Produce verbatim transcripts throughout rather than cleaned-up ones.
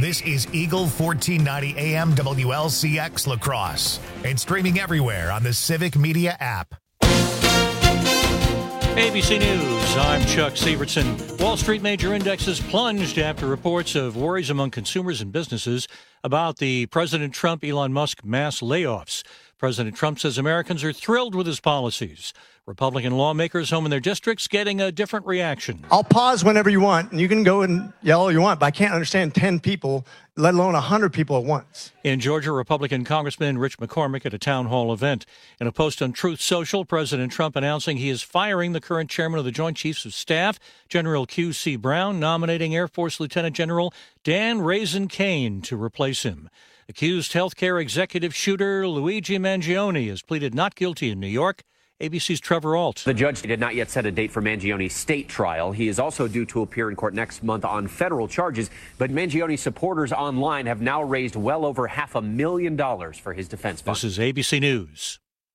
This is Eagle fourteen ninety A M W L C X La Crosse and streaming everywhere on the Civic Media app. A B C News, I'm Chuck Severson. Wall Street major indexes plunged after reports of worries among consumers and businesses about the President Trump-Elon Musk mass layoffs. President Trump says Americans are thrilled with his policies. Republican lawmakers home in their districts getting a different reaction. I'll pause whenever you want, and you can go and yell all you want, but I can't understand ten people, let alone one hundred people at once. In Georgia, Republican Congressman Rich McCormick at a town hall event. In a post on Truth Social, President Trump announcing he is firing the current chairman of the Joint Chiefs of Staff, General Q C Brown, nominating Air Force Lieutenant General Dan Raisin Kane to replace him. Accused healthcare executive shooter Luigi Mangione has pleaded not guilty in New York. A B C's Trevor Alt. The judge did not yet set a date for Mangione's state trial. He is also due to appear in court next month on federal charges. But Mangione's supporters online have now raised well over half a million dollars for his defense fund. This is A B C News.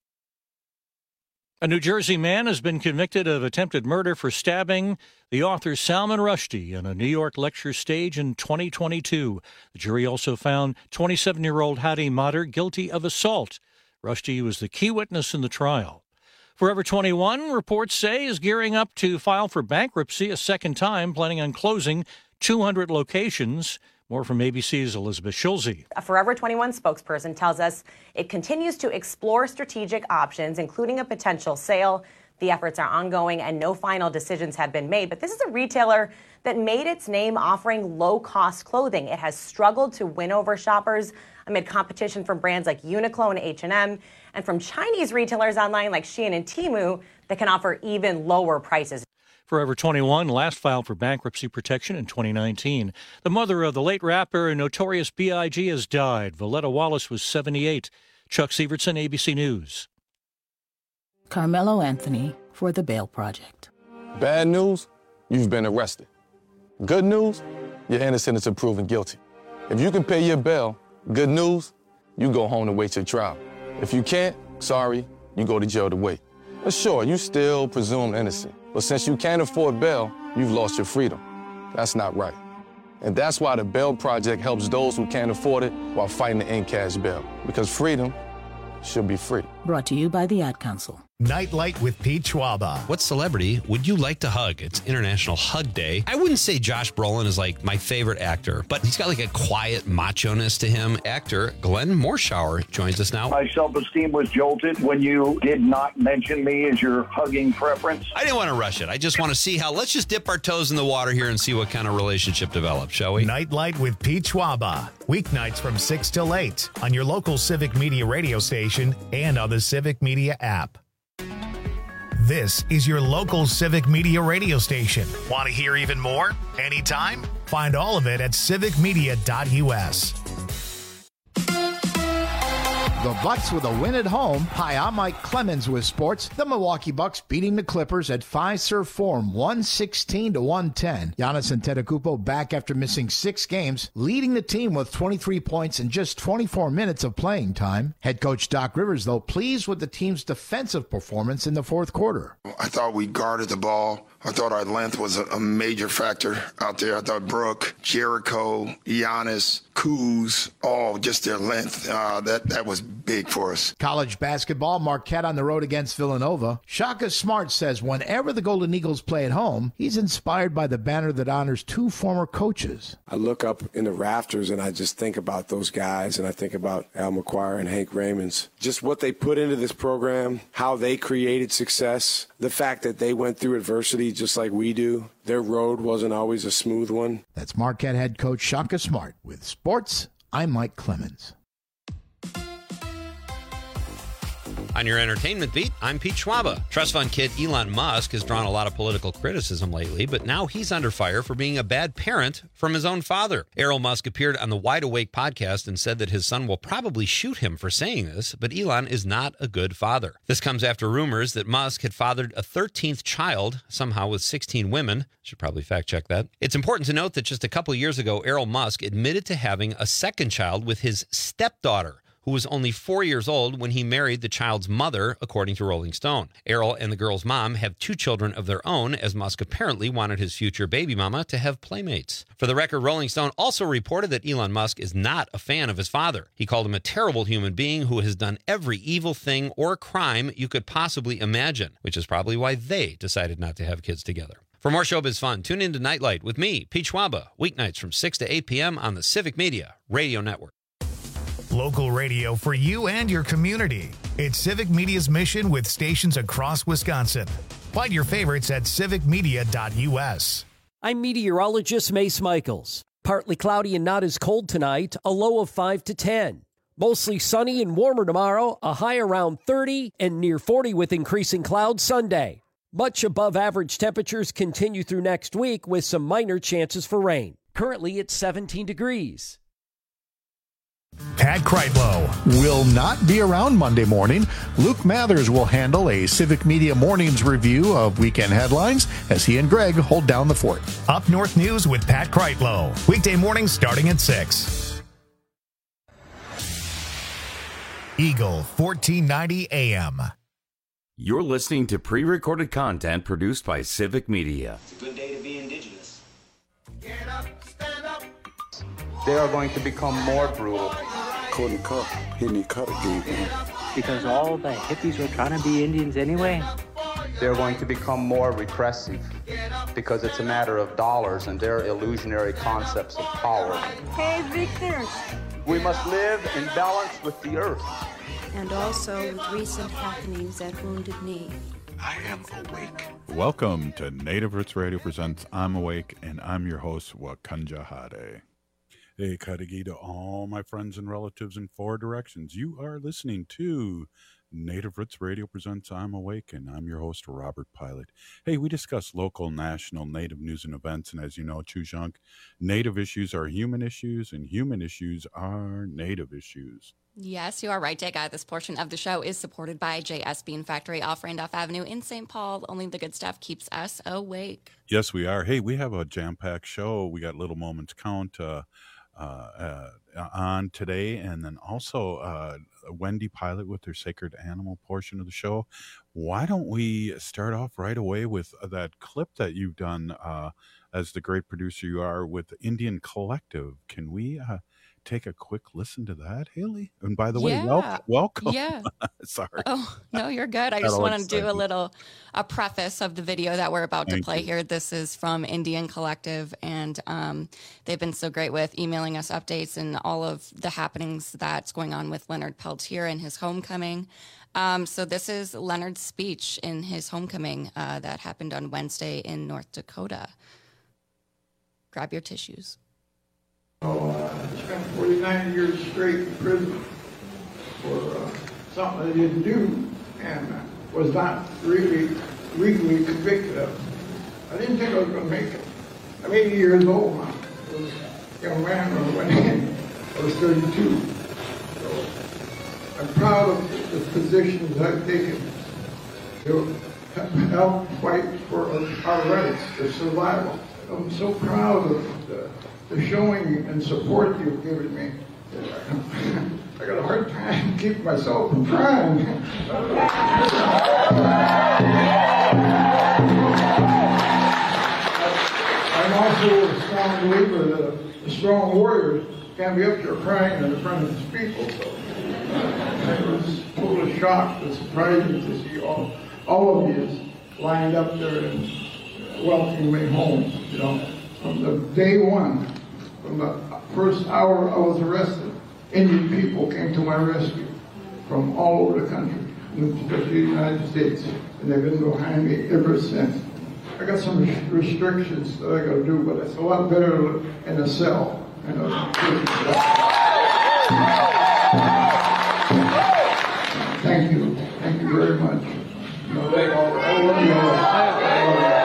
A New Jersey man has been convicted of attempted murder for stabbing the author Salman Rushdie on a New York lecture stage in twenty twenty-two. The jury also found twenty-seven-year-old Hadi Matter guilty of assault. Rushdie was the key witness in the trial. Forever twenty-one, reports say, is gearing up to file for bankruptcy a second time, planning on closing two hundred locations. More from A B C's Elizabeth Schulze. A Forever twenty-one spokesperson tells us it continues to explore strategic options, including a potential sale. The efforts are ongoing and no final decisions have been made. But this is a retailer that made its name offering low-cost clothing. It has struggled to win over shoppers amid competition from brands like Uniqlo and H and M and from Chinese retailers online like Shein and Temu that can offer even lower prices. Forever twenty-one last filed for bankruptcy protection in twenty nineteen. The mother of the late rapper Notorious B I G has died. Valletta Wallace was seventy-eight. Chuck Severson, A B C News. Carmelo Anthony for the Bail Project. Bad news, you've been arrested. Good news, you're innocent until proven guilty. If you can pay your bail, good news, you go home to wait your trial. If you can't, sorry, you go to jail to wait. But sure, you still presumed innocent. But since you can't afford bail, you've lost your freedom. That's not right. And that's why the Bail Project helps those who can't afford it while fighting to end cash bail. Because freedom should be free. Brought to you by the Ad Council. Nightlight with Pete Schwaba. What celebrity would you like to hug? It's International Hug Day. I wouldn't say Josh Brolin is like my favorite actor, but he's got like a quiet macho-ness to him. Actor Glenn Morshower joins us now. My self-esteem was jolted when you did not mention me as your hugging preference. I didn't want to rush it. I just want to see how, let's just dip our toes in the water here and see what kind of relationship develops, shall we? Nightlight with Pete Schwaba. Weeknights from six till eight on your local Civic Media radio station and on the Civic Media app. This is your local Civic Media radio station. Want to hear even more? Anytime? Find all of it at civic media dot U S. The Bucks with a win at home. Hi, I'm Mike Clemens with sports. The Milwaukee Bucks beating the Clippers at Fiserv Forum, one sixteen to one ten. Giannis Antetokounmpo back after missing six games, leading the team with twenty-three points in just twenty-four minutes of playing time. Head coach Doc Rivers, though, pleased with the team's defensive performance in the fourth quarter. I thought we guarded the ball. I thought our length was a, a major factor out there. I thought Brooke, Jericho, Giannis, Kuz, all just their length. Uh, that, that was big for us. College basketball, Marquette on the road against Villanova. Shaka Smart says whenever the Golden Eagles play at home, he's inspired by the banner that honors two former coaches. I look up in the rafters and I just think about those guys, and I think about Al McGuire and Hank Raymonds. Just what they put into this program, how they created success, the fact that they went through adversity just like we do. Their road wasn't always a smooth one. That's Marquette head coach Shaka Smart. With sports, I'm Mike Clemens. On your entertainment beat, I'm Pete Schwaba. Trust fund kid Elon Musk has drawn a lot of political criticism lately, but now he's under fire for being a bad parent from his own father. Errol Musk appeared on the Wide Awake podcast and said that his son will probably shoot him for saying this, but Elon is not a good father. This comes after rumors that Musk had fathered a thirteenth child, somehow with sixteen women. Should probably fact check that. It's important to note that just a couple years ago, Errol Musk admitted to having a second child with his stepdaughter, who was only four years old when he married the child's mother, according to Rolling Stone. Errol and the girl's mom have two children of their own, as Musk apparently wanted his future baby mama to have playmates. For the record, Rolling Stone also reported that Elon Musk is not a fan of his father. He called him a terrible human being who has done every evil thing or crime you could possibly imagine, which is probably why they decided not to have kids together. For more showbiz fun, tune in to Nightlight with me, Pete Schwaba, weeknights from six to eight p.m. on the Civic Media Radio Network. Local radio for you and your community. It's Civic Media's mission with stations across Wisconsin. Find your favorites at civic media dot u s. I'm meteorologist Mace Michaels. Partly cloudy and not as cold tonight, a low of five to ten. Mostly sunny and warmer tomorrow, a high around thirty and near forty with increasing clouds Sunday. Much above average temperatures continue through next week with some minor chances for rain. Currently, it's seventeen degrees. Pat Kreitlow will not be around Monday morning. Luke Mathers will handle a Civic Media Mornings review of weekend headlines as he and Greg hold down the fort. Up North News with Pat Kreitlow. Weekday mornings starting at six. Eagle fourteen ninety A M. You're listening to pre-recorded content produced by Civic Media. It's a good day to be indigenous. Get up, stand up. They are going to become more brutal. Couldn't cut. He didn't cut again. Because all the hippies were trying to be Indians anyway. They're going to become more repressive because it's a matter of dollars and their illusionary concepts of power. Hey, Victor. We must live in balance with the earth. And also with recent happenings at Wounded Knee. I am awake. Welcome to Native Roots Radio presents I'm Awake, and I'm your host, Wakanja Hade. Hey, Kadagi to all my friends and relatives in four directions. You are listening to Native Roots Radio presents I'm Awake, and I'm your host, Robert Pilot. Hey, we discuss local, national, Native news and events, and as you know, Chujunk, Native issues are human issues, and human issues are Native issues. Yes, you are right, Jay Guy. This portion of the show is supported by J S Bean Factory off Randolph Avenue in Saint Paul. Only the good stuff keeps us awake. Yes, we are. Hey, we have a jam-packed show. We got Little Moments Count uh, uh, uh, on today, and then also uh, Wendy Pilot with her Sacred Animal portion of the show. Why don't we start off right away with that clip that you've done uh, as the great producer you are with Indian Collective? Can we... Uh, take a quick listen to that, Haley? And by the way, yeah. welcome. welcome. Yeah. Sorry. Oh, no, you're good. I just want to do a little a preface of the video that we're about Thank to play you. here. This is from Indian Collective, and um, they've been so great with emailing us updates and all of the happenings that's going on with Leonard Peltier and his homecoming. Um, so this is Leonard's speech in his homecoming uh, that happened on Wednesday in North Dakota. Grab your tissues. Oh, uh, I spent forty-nine years straight in prison for uh, something I didn't do and uh, was not really legally convicted of. I didn't think I was going to make it. I'm eighty years old now. I was a young man when I went in. I was thirty-two. So I'm proud of the positions I've taken to help fight for our rights, for survival. I'm so proud of the the showing and support you've given me. I got a hard time keeping myself from crying. I'm also a strong believer that a strong warrior can't be up there crying in front of his people. So I was totally shocked and surprising to see all, all of you lined up there and welcoming me home, you know. From the day one, from the first hour I was arrested, Indian people came to my rescue from all over the country, especially the United States, and they've been behind me ever since. I got some restrictions that I got to do, but it's a lot better in a cell. You know, thank you, thank you very much. You know, they all, I love you all.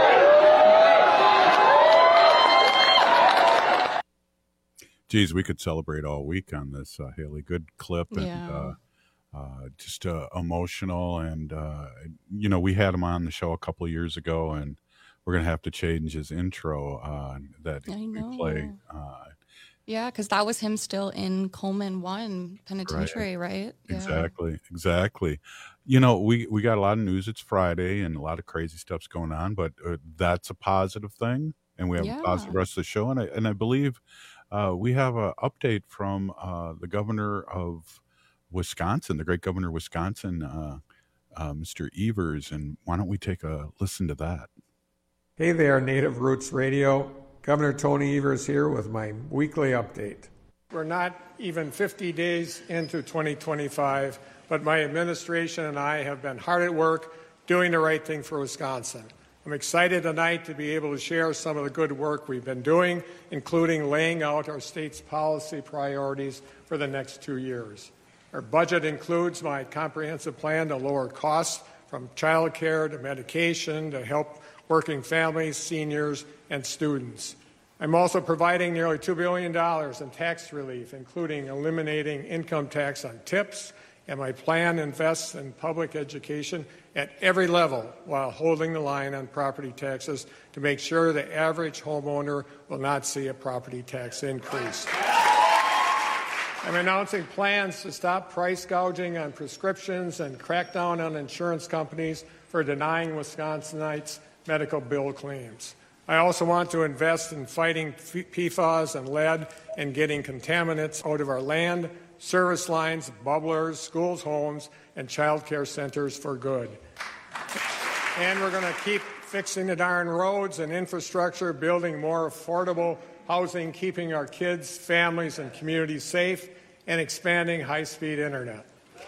Geez, we could celebrate all week on this, uh, Haley. Good clip and yeah. uh, uh, just uh, emotional. And, uh, you know, we had him on the show a couple of years ago, and we're going to have to change his intro uh, that I we know. play. Uh, Yeah, because that was him still in Coleman One Penitentiary, right? right? Yeah. Exactly, exactly. You know, we, we got a lot of news. It's Friday and a lot of crazy stuff's going on, but uh, that's a positive thing. And we have Yeah. a positive rest of the show. And I, and I believe uh, we have an update from uh, the governor of Wisconsin, the great governor of Wisconsin, uh, uh, Mister Evers. And why don't we take a listen to that? Hey there, Native Roots Radio. Governor Tony Evers here with my weekly update. We're not even fifty days into twenty twenty-five, but my administration and I have been hard at work doing the right thing for Wisconsin. I'm excited tonight to be able to share some of the good work we've been doing, including laying out our state's policy priorities for the next two years. Our budget includes my comprehensive plan to lower costs from child care to medication to help working families, seniors, and students. I'm also providing nearly two billion dollars in tax relief, including eliminating income tax on tips, and my plan invests in public education at every level while holding the line on property taxes to make sure the average homeowner will not see a property tax increase. I'm announcing plans to stop price gouging on prescriptions and crack down on insurance companies for denying Wisconsinites medical bill claims. I also want to invest in fighting P FAS and lead and getting contaminants out of our land, service lines, bubblers, schools, homes, and child care centers for good. And we're going to keep fixing the darn roads and infrastructure, building more affordable housing, keeping our kids, families, and communities safe, and expanding high-speed internet.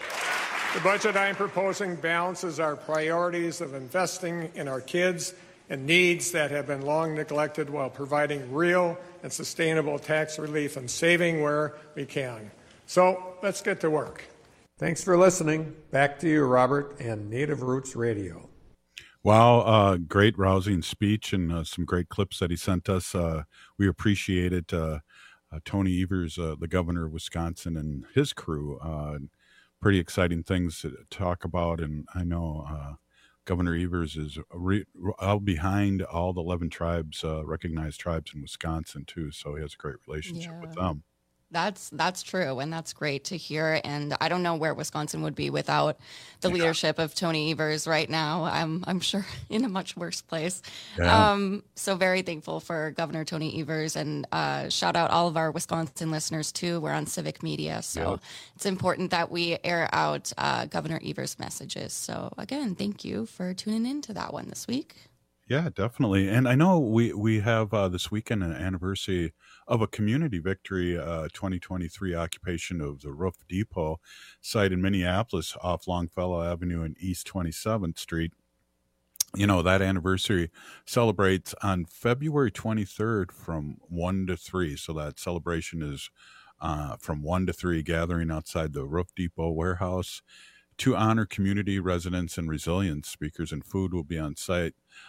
The budget I'm proposing balances our priorities of investing in our kids and needs that have been long neglected while providing real and sustainable tax relief and saving where we can. So let's get to work. Thanks for listening. Back to you, Robert, and Native Roots Radio. Wow, uh, great rousing speech and uh, some great clips that he sent us. Uh, we appreciate it. Uh, uh, Tony Evers, uh, the governor of Wisconsin, and his crew. Uh, pretty exciting things to talk about, and I know uh, Governor Evers is re- out behind all the eleven tribes, uh, recognized tribes in Wisconsin too, so he has a great relationship Yeah. with them. That's that's true, and that's great to hear. And I don't know where Wisconsin would be without the yeah. leadership of Tony Evers right now. I'm I'm sure in a much worse place. Yeah. Um, so very thankful for Governor Tony Evers, and uh, shout out all of our Wisconsin listeners too. We're on Civic Media, so yeah. it's important that we air out uh, Governor Evers' messages. So again, thank you for tuning in to that one this week. Yeah, definitely. And I know we we have uh, this weekend an anniversary of a community victory, uh, twenty twenty-three occupation of the Roof Depot site in Minneapolis off Longfellow Avenue and East twenty-seventh Street. You know, that anniversary celebrates on February twenty-third from one to three. So that celebration is uh, from one to three, gathering outside the Roof Depot warehouse to honor community residents and resilience. Speakers and food will be on site.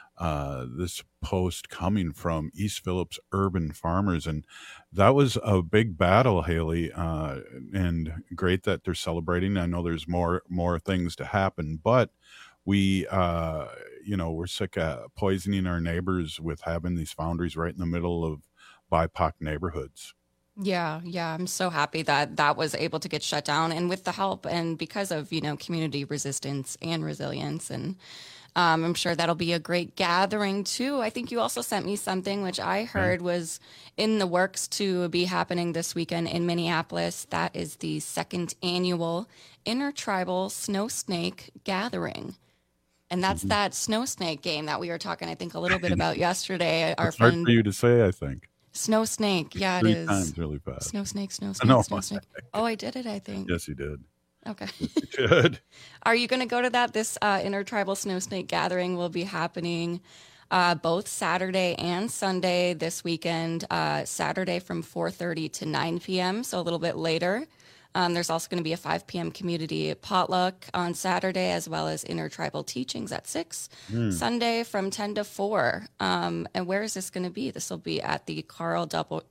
Uh, this post coming from East Phillips urban farmers. And that was a big battle, Haley, uh, and great that they're celebrating. I know there's more, more things to happen, but we, uh, you know, we're sick of poisoning our neighbors with having these foundries right in the middle of B I P O C neighborhoods. Yeah, yeah. I'm so happy that that was able to get shut down, and with the help and because of, you know, community resistance and resilience. And um, I'm sure that'll be a great gathering too. I think you also sent me something which I heard was in the works to be happening this weekend in Minneapolis. That is the second annual Intertribal Snow Snake Gathering. And that's mm-hmm. that snow snake game that we were talking, I think, a little bit about yesterday. Our it's friend, hard for you to say, I think. Snow snake, yeah, Three it is. times really fast. Snow snake, snow snake, no, snow snake. Oh, I did it, I think. Yes, you did. Okay. Good. Are you going to go to that? This uh, Intertribal Snow Snake Gathering will be happening uh, both Saturday and Sunday this weekend. Uh, Saturday from four thirty to nine p.m., so a little bit later. Um, there's also going to be a five p.m. community potluck on Saturday, as well as intertribal teachings at six. Mm. Sunday from ten to four. Um, and where is this going to be? This will be at the Carl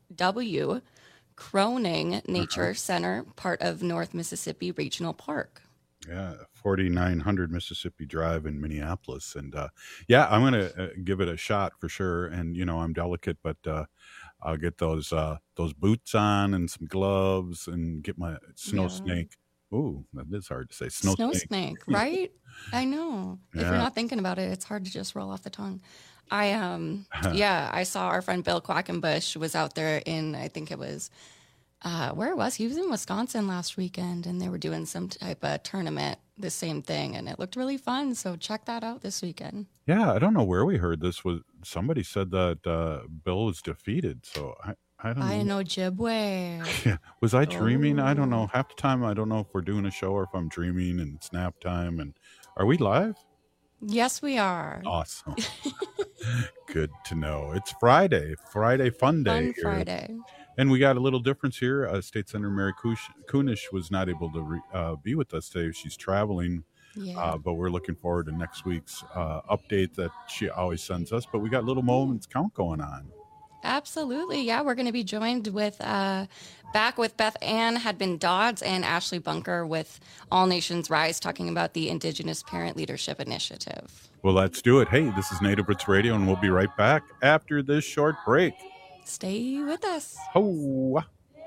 W. Croning Nature uh-huh. Center, part of North Mississippi Regional Park. Yeah, forty-nine hundred Mississippi Drive in Minneapolis. And uh, yeah, I'm going to uh, give it a shot for sure. And, you know, I'm delicate, but uh, I'll get those uh, those boots on and some gloves and get my snow Yeah. snake. Ooh, that is hard to say. Snow, Snow snake. snake, right? I know. If Yeah. you're not thinking about it, it's hard to just roll off the tongue. I um yeah, I saw our friend Bill Quackenbush was out there in, I think it was uh where was he? He was in Wisconsin last weekend, and they were doing some type of tournament, the same thing, and it looked really fun. So check that out this weekend. Yeah, I don't know where we heard this. Was somebody said that uh, Bill was defeated? So I, I don't I know. know Jibway. Yeah, was I dreaming? I don't Oh. know. Half the time, I don't know if we're doing a show or if I'm dreaming and it's nap time. And are we live? Yes, we are. Awesome. Good to know. It's Friday, Friday fun day. Fun here. Friday. And we got a little difference here. Uh, State Senator Mary Kush- Kunish was not able to re- uh, be with us today. She's traveling, Yeah. uh, but we're looking forward to next week's uh, update that she always sends us. But we got Little Moments Count going on. Absolutely. Yeah, we're going to be joined with uh, back with Beth Ann Hadbin Dodds and Ashley Bunker with All Nations Rise, talking about the Indigenous Parent Leadership Initiative. Well, let's do it. Hey, this is Native Roots Radio, and we'll be right back after this short break. Stay with us. Oh.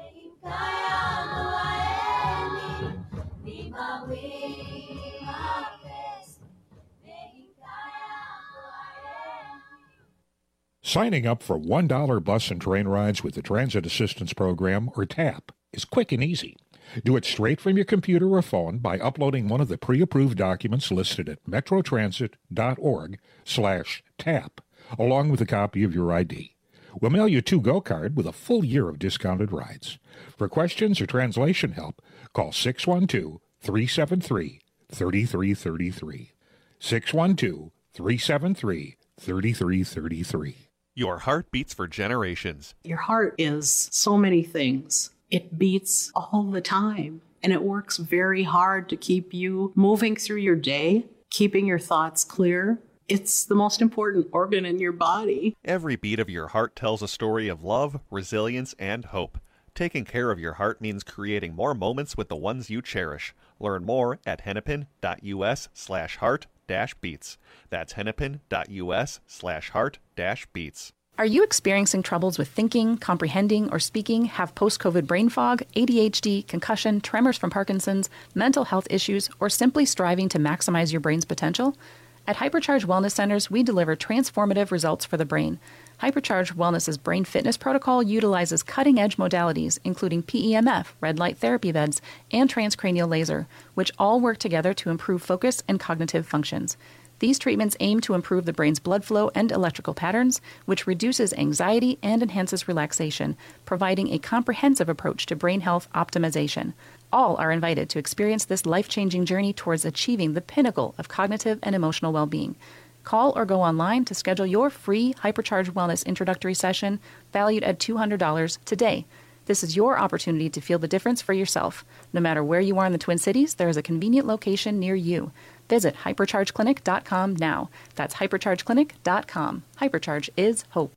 Signing up for one dollar bus and train rides with the Transit Assistance Program, or TAP, is quick and easy. Do it straight from your computer or phone by uploading one of the pre-approved documents listed at metrotransit.org slash TAP, along with a copy of your I D. We'll mail you a to-go card with a full year of discounted rides. For questions or translation help, call six one two, three seven three, three three three three. six one two, three seven three, three three three three. Your heart beats for generations. Your heart is so many things. It beats all the time, and it works very hard to keep you moving through your day, keeping your thoughts clear. It's the most important organ in your body. Every beat of your heart tells a story of love, resilience, and hope. Taking care of your heart means creating more moments with the ones you cherish. Learn more at hennepin.us slash heart dash beats. That's hennepin.us slash heart dash beats. Are you experiencing troubles with thinking, comprehending, or speaking, have post-COVID brain fog, A D H D, concussion, tremors from Parkinson's, mental health issues, or simply striving to maximize your brain's potential? At Hypercharge Wellness Centers, we deliver transformative results for the brain. Hypercharge Wellness's brain fitness protocol utilizes cutting-edge modalities, including P E M F, red light therapy beds, and transcranial laser, which all work together to improve focus and cognitive functions. These treatments aim to improve the brain's blood flow and electrical patterns, which reduces anxiety and enhances relaxation, providing a comprehensive approach to brain health optimization. All are invited to experience this life-changing journey towards achieving the pinnacle of cognitive and emotional well-being. Call or go online to schedule your free Hypercharge Wellness introductory session, valued at two hundred dollars, today. This is your opportunity to feel the difference for yourself. No matter where you are in the Twin Cities, there is a convenient location near you. Visit hypercharge clinic dot com now. That's hypercharge clinic dot com. Hypercharge is hope.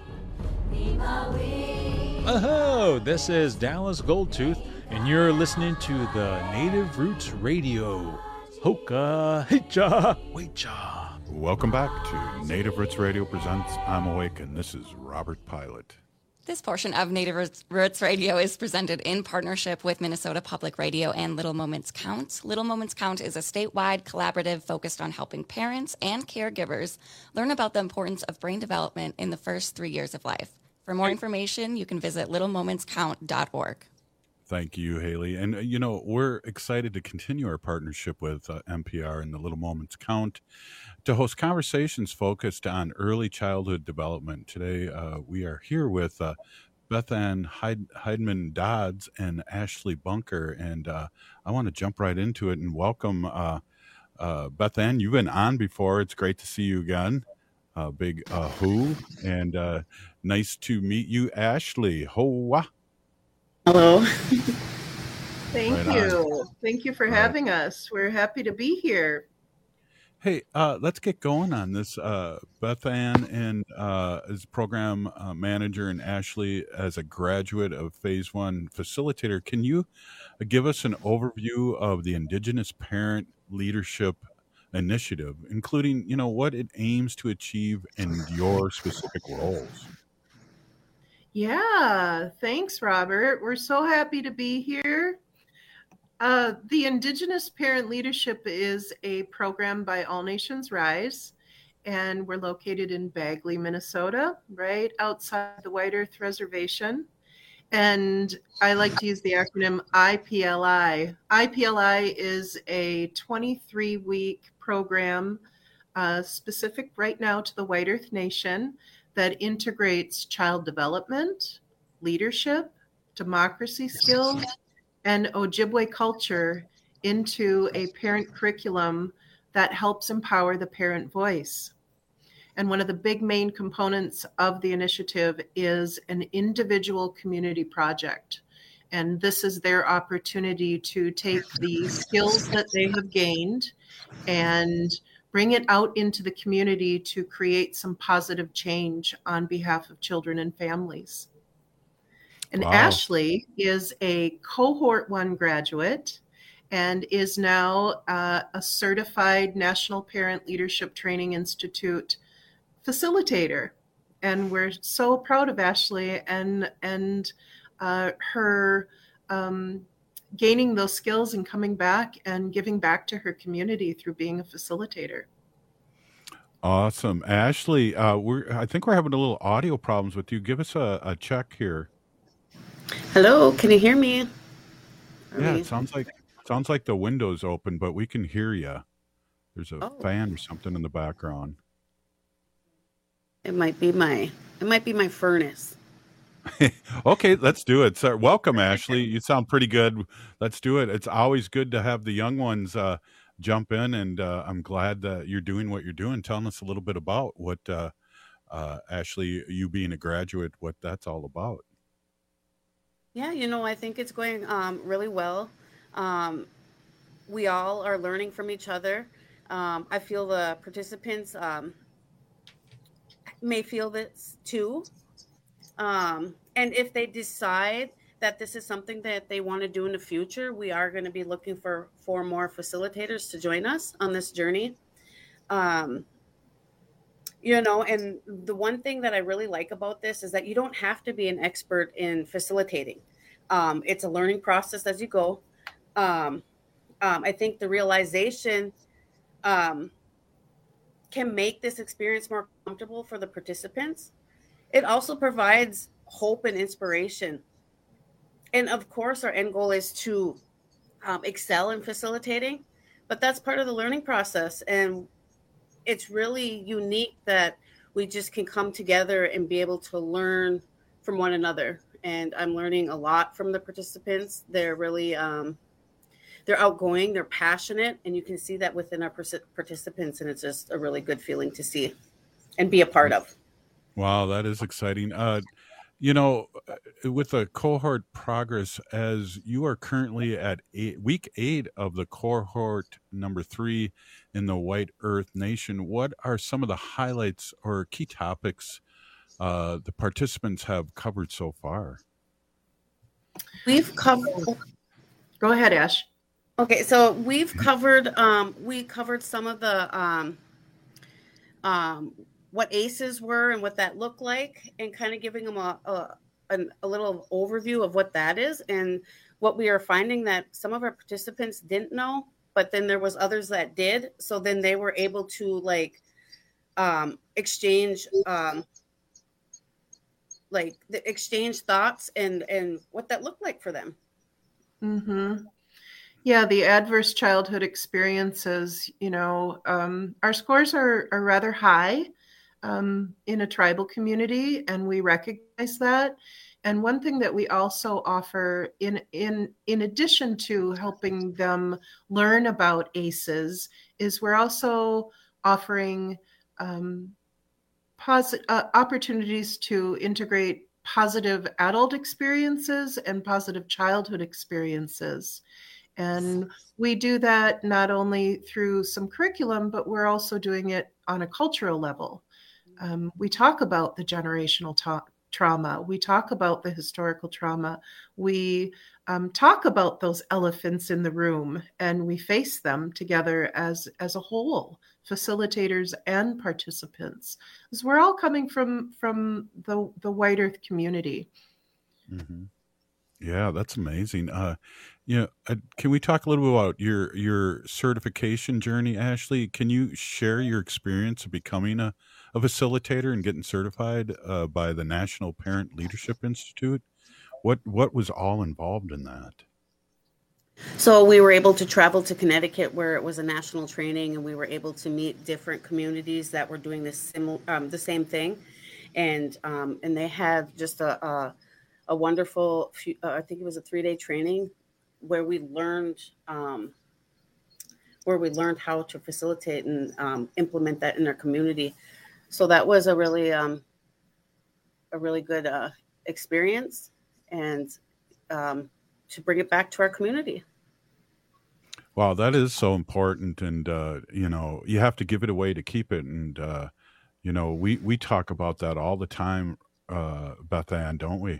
Oh, this is Dallas Goldtooth, and you're listening to the Native Roots Radio. Hoka Hicha Wecha. Welcome back to Native Roots Radio presents I'm Awake, and this is Robert Pilot. This portion of Native Roots Radio is presented in partnership with Minnesota Public Radio and Little Moments Count. Little Moments Count is a statewide collaborative focused on helping parents and caregivers learn about the importance of brain development in the first three years of life. For more information, you can visit little moments count dot org. Thank you, Haley. And, uh, you know, we're excited to continue our partnership with uh, N P R and the Little Moments Count to host conversations focused on early childhood development. Today, uh, we are here with uh, Beth Ann Heid- Hadbin Dodds and Ashley Bunker. And uh, I want to jump right into it and welcome uh, uh, Beth Ann. You've been on before. It's great to see you again. Uh, big uh, who. And uh, nice to meet you, Ashley. Hoa. Hello. Thank Right you. on. Thank you for Right. having us. We're happy to be here. Hey, uh, let's get going on this. Uh, Beth Ann and uh, as program uh, manager, and Ashley as a graduate of Phase One facilitator. Can you give us an overview of the Indigenous Parent Leadership Initiative, including, you know, what it aims to achieve in your specific roles? Yeah, thanks, Robert. We're so happy to be here. Uh, the Indigenous Parent Leadership is a program by All Nations Rise, and we're located in Bagley, Minnesota, right outside the White Earth Reservation. And I like to use the acronym I P L I. I P L I is a twenty-three week program uh, specific right now to the White Earth Nation that integrates child development, leadership, democracy skills, and Ojibwe culture into a parent curriculum that helps empower the parent voice. And one of the big main components of the initiative is an individual community project. And this is their opportunity to take the skills that they have gained and bring it out into the community to create some positive change on behalf of children and families. And wow. Ashley is a cohort one graduate and is now uh, a certified National Parent Leadership Training Institute facilitator. And we're so proud of Ashley and, and uh, her um, gaining those skills and coming back and giving back to her community through being a facilitator. Awesome. Ashley, uh, we're, I think we're having a little audio problems with you. Give us a, a check here. Hello, can you hear me? Are yeah, we... it sounds like sounds like the window's open, but we can hear you. There's a oh. fan or something in the background. It might be my it might be my furnace. Okay, let's do it. So, welcome, Ashley. You sound pretty good. Let's do it. It's always good to have the young ones uh, jump in, and uh, I'm glad that you're doing what you're doing. Telling us a little bit about what uh, uh, Ashley, you being a graduate, what that's all about. Yeah, you know, I think it's going um, really well. Um, we all are learning from each other. Um, I feel the participants um, may feel this too. Um, and if they decide that this is something that they want to do in the future, we are going to be looking for, for more facilitators to join us on this journey. Um, you know, and the one thing that I really like about this is that you don't have to be an expert in facilitating. Um, it's a learning process as you go. Um, um, I think the realization um, can make this experience more comfortable for the participants. It also provides hope and inspiration. And of course, our end goal is to um, excel in facilitating, but that's part of the learning process. And it's really unique that we just can come together and be able to learn from one another. And I'm learning a lot from the participants. They're really, um, they're outgoing, they're passionate, and you can see that within our participants. And it's just a really good feeling to see and be a part of. Wow, that is exciting. Uh, you know, with the cohort progress, as you are currently at eight, week eight of the cohort number three in the White Earth Nation, what are some of the highlights or key topics uh, the participants have covered so far? We've covered. Go ahead, Ash. Okay, so we've covered. Um, we covered some of the. Um, um, what A C Es were and what that looked like, and kind of giving them a, a, an, a little overview of what that is. And what we are finding that some of our participants didn't know, but then there was others that did. So then they were able to like um, exchange, um, like the exchange thoughts and, and what that looked like for them. Mm-hmm. Yeah, the adverse childhood experiences, you know, um, our scores are, are rather high. Um, in a tribal community, and we recognize that. And one thing that we also offer in in in addition to helping them learn about A C Es is we're also offering um, posit- uh, opportunities to integrate positive adult experiences and positive childhood experiences. And we do that not only through some curriculum, but we're also doing it on a cultural level. Um, we talk about the generational ta- trauma. We talk about the historical trauma. We um, talk about those elephants in the room, and we face them together as, as a whole, facilitators and participants, because we're all coming from from the the White Earth community. Mm-hmm. Yeah, that's amazing. Uh, you know, uh, can we talk a little bit about your your certification journey, Ashley? Can you share your experience of becoming a, a facilitator and getting certified uh, by the National Parent Leadership Institute? What what was all involved in that? So we were able to travel to Connecticut, where it was a national training, and we were able to meet different communities that were doing this sim- um, the same thing, and um, and they had just a a, a wonderful, few, uh, I think it was a three day training, where we learned um, where we learned how to facilitate and um, implement that in our community. So that was a really um, a really good uh, experience, and um, to bring it back to our community. Wow, that is so important. And, uh, you know, you have to give it away to keep it. And, uh, you know, we, we talk about that all the time, uh, Beth Ann, don't we?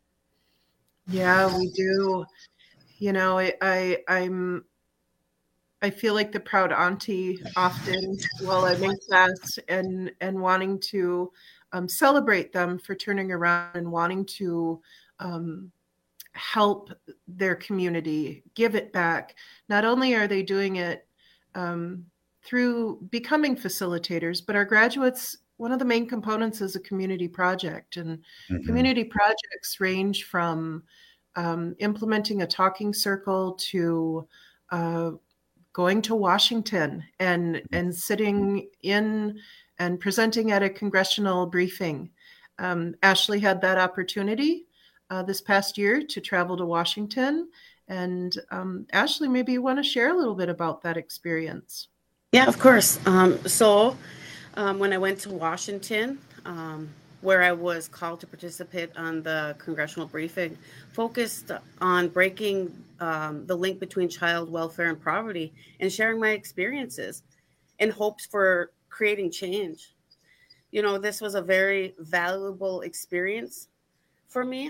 Yeah, we do. You know, I, I I'm I feel like the proud auntie often while I'm in class, and and wanting to um, celebrate them for turning around and wanting to um, help their community, give it back. Not only are they doing it um, through becoming facilitators, but our graduates, one of the main components is a community project. And mm-hmm. community projects range from um, implementing a talking circle to uh, going to Washington and, and sitting in and presenting at a congressional briefing. Um, Ashley had that opportunity Uh, this past year to travel to Washington. And um, Ashley, maybe you want to share a little bit about that experience. Yeah, of course. Um, so um, when I went to Washington, um, where I was called to participate on the congressional briefing, focused on breaking um, the link between child welfare and poverty and sharing my experiences in hopes for creating change. You know, this was a very valuable experience for me.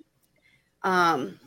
Um,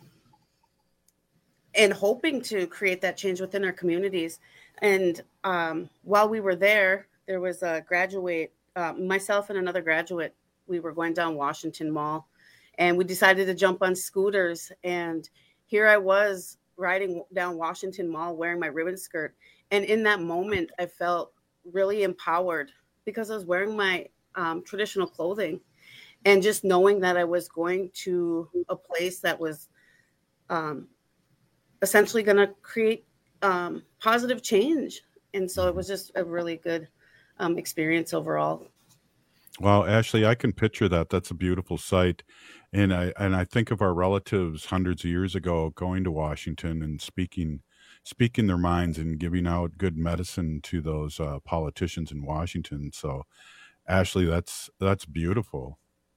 and hoping to create that change within our communities. And um, while we were there, there was a graduate, uh, myself and another graduate, we were going down Washington Mall, and we decided to jump on scooters. And here I was riding down Washington Mall wearing my ribbon skirt. And in that moment, I felt really empowered because I was wearing my um, traditional clothing. And just knowing that I was going to a place that was um, essentially going to create um, positive change. And so it was just a really good um, experience overall. Wow, Ashley, I can picture that. That's a beautiful sight. And I and I think of our relatives hundreds of years ago going to Washington and speaking speaking their minds and giving out good medicine to those uh, politicians in Washington. So, Ashley, that's that's beautiful.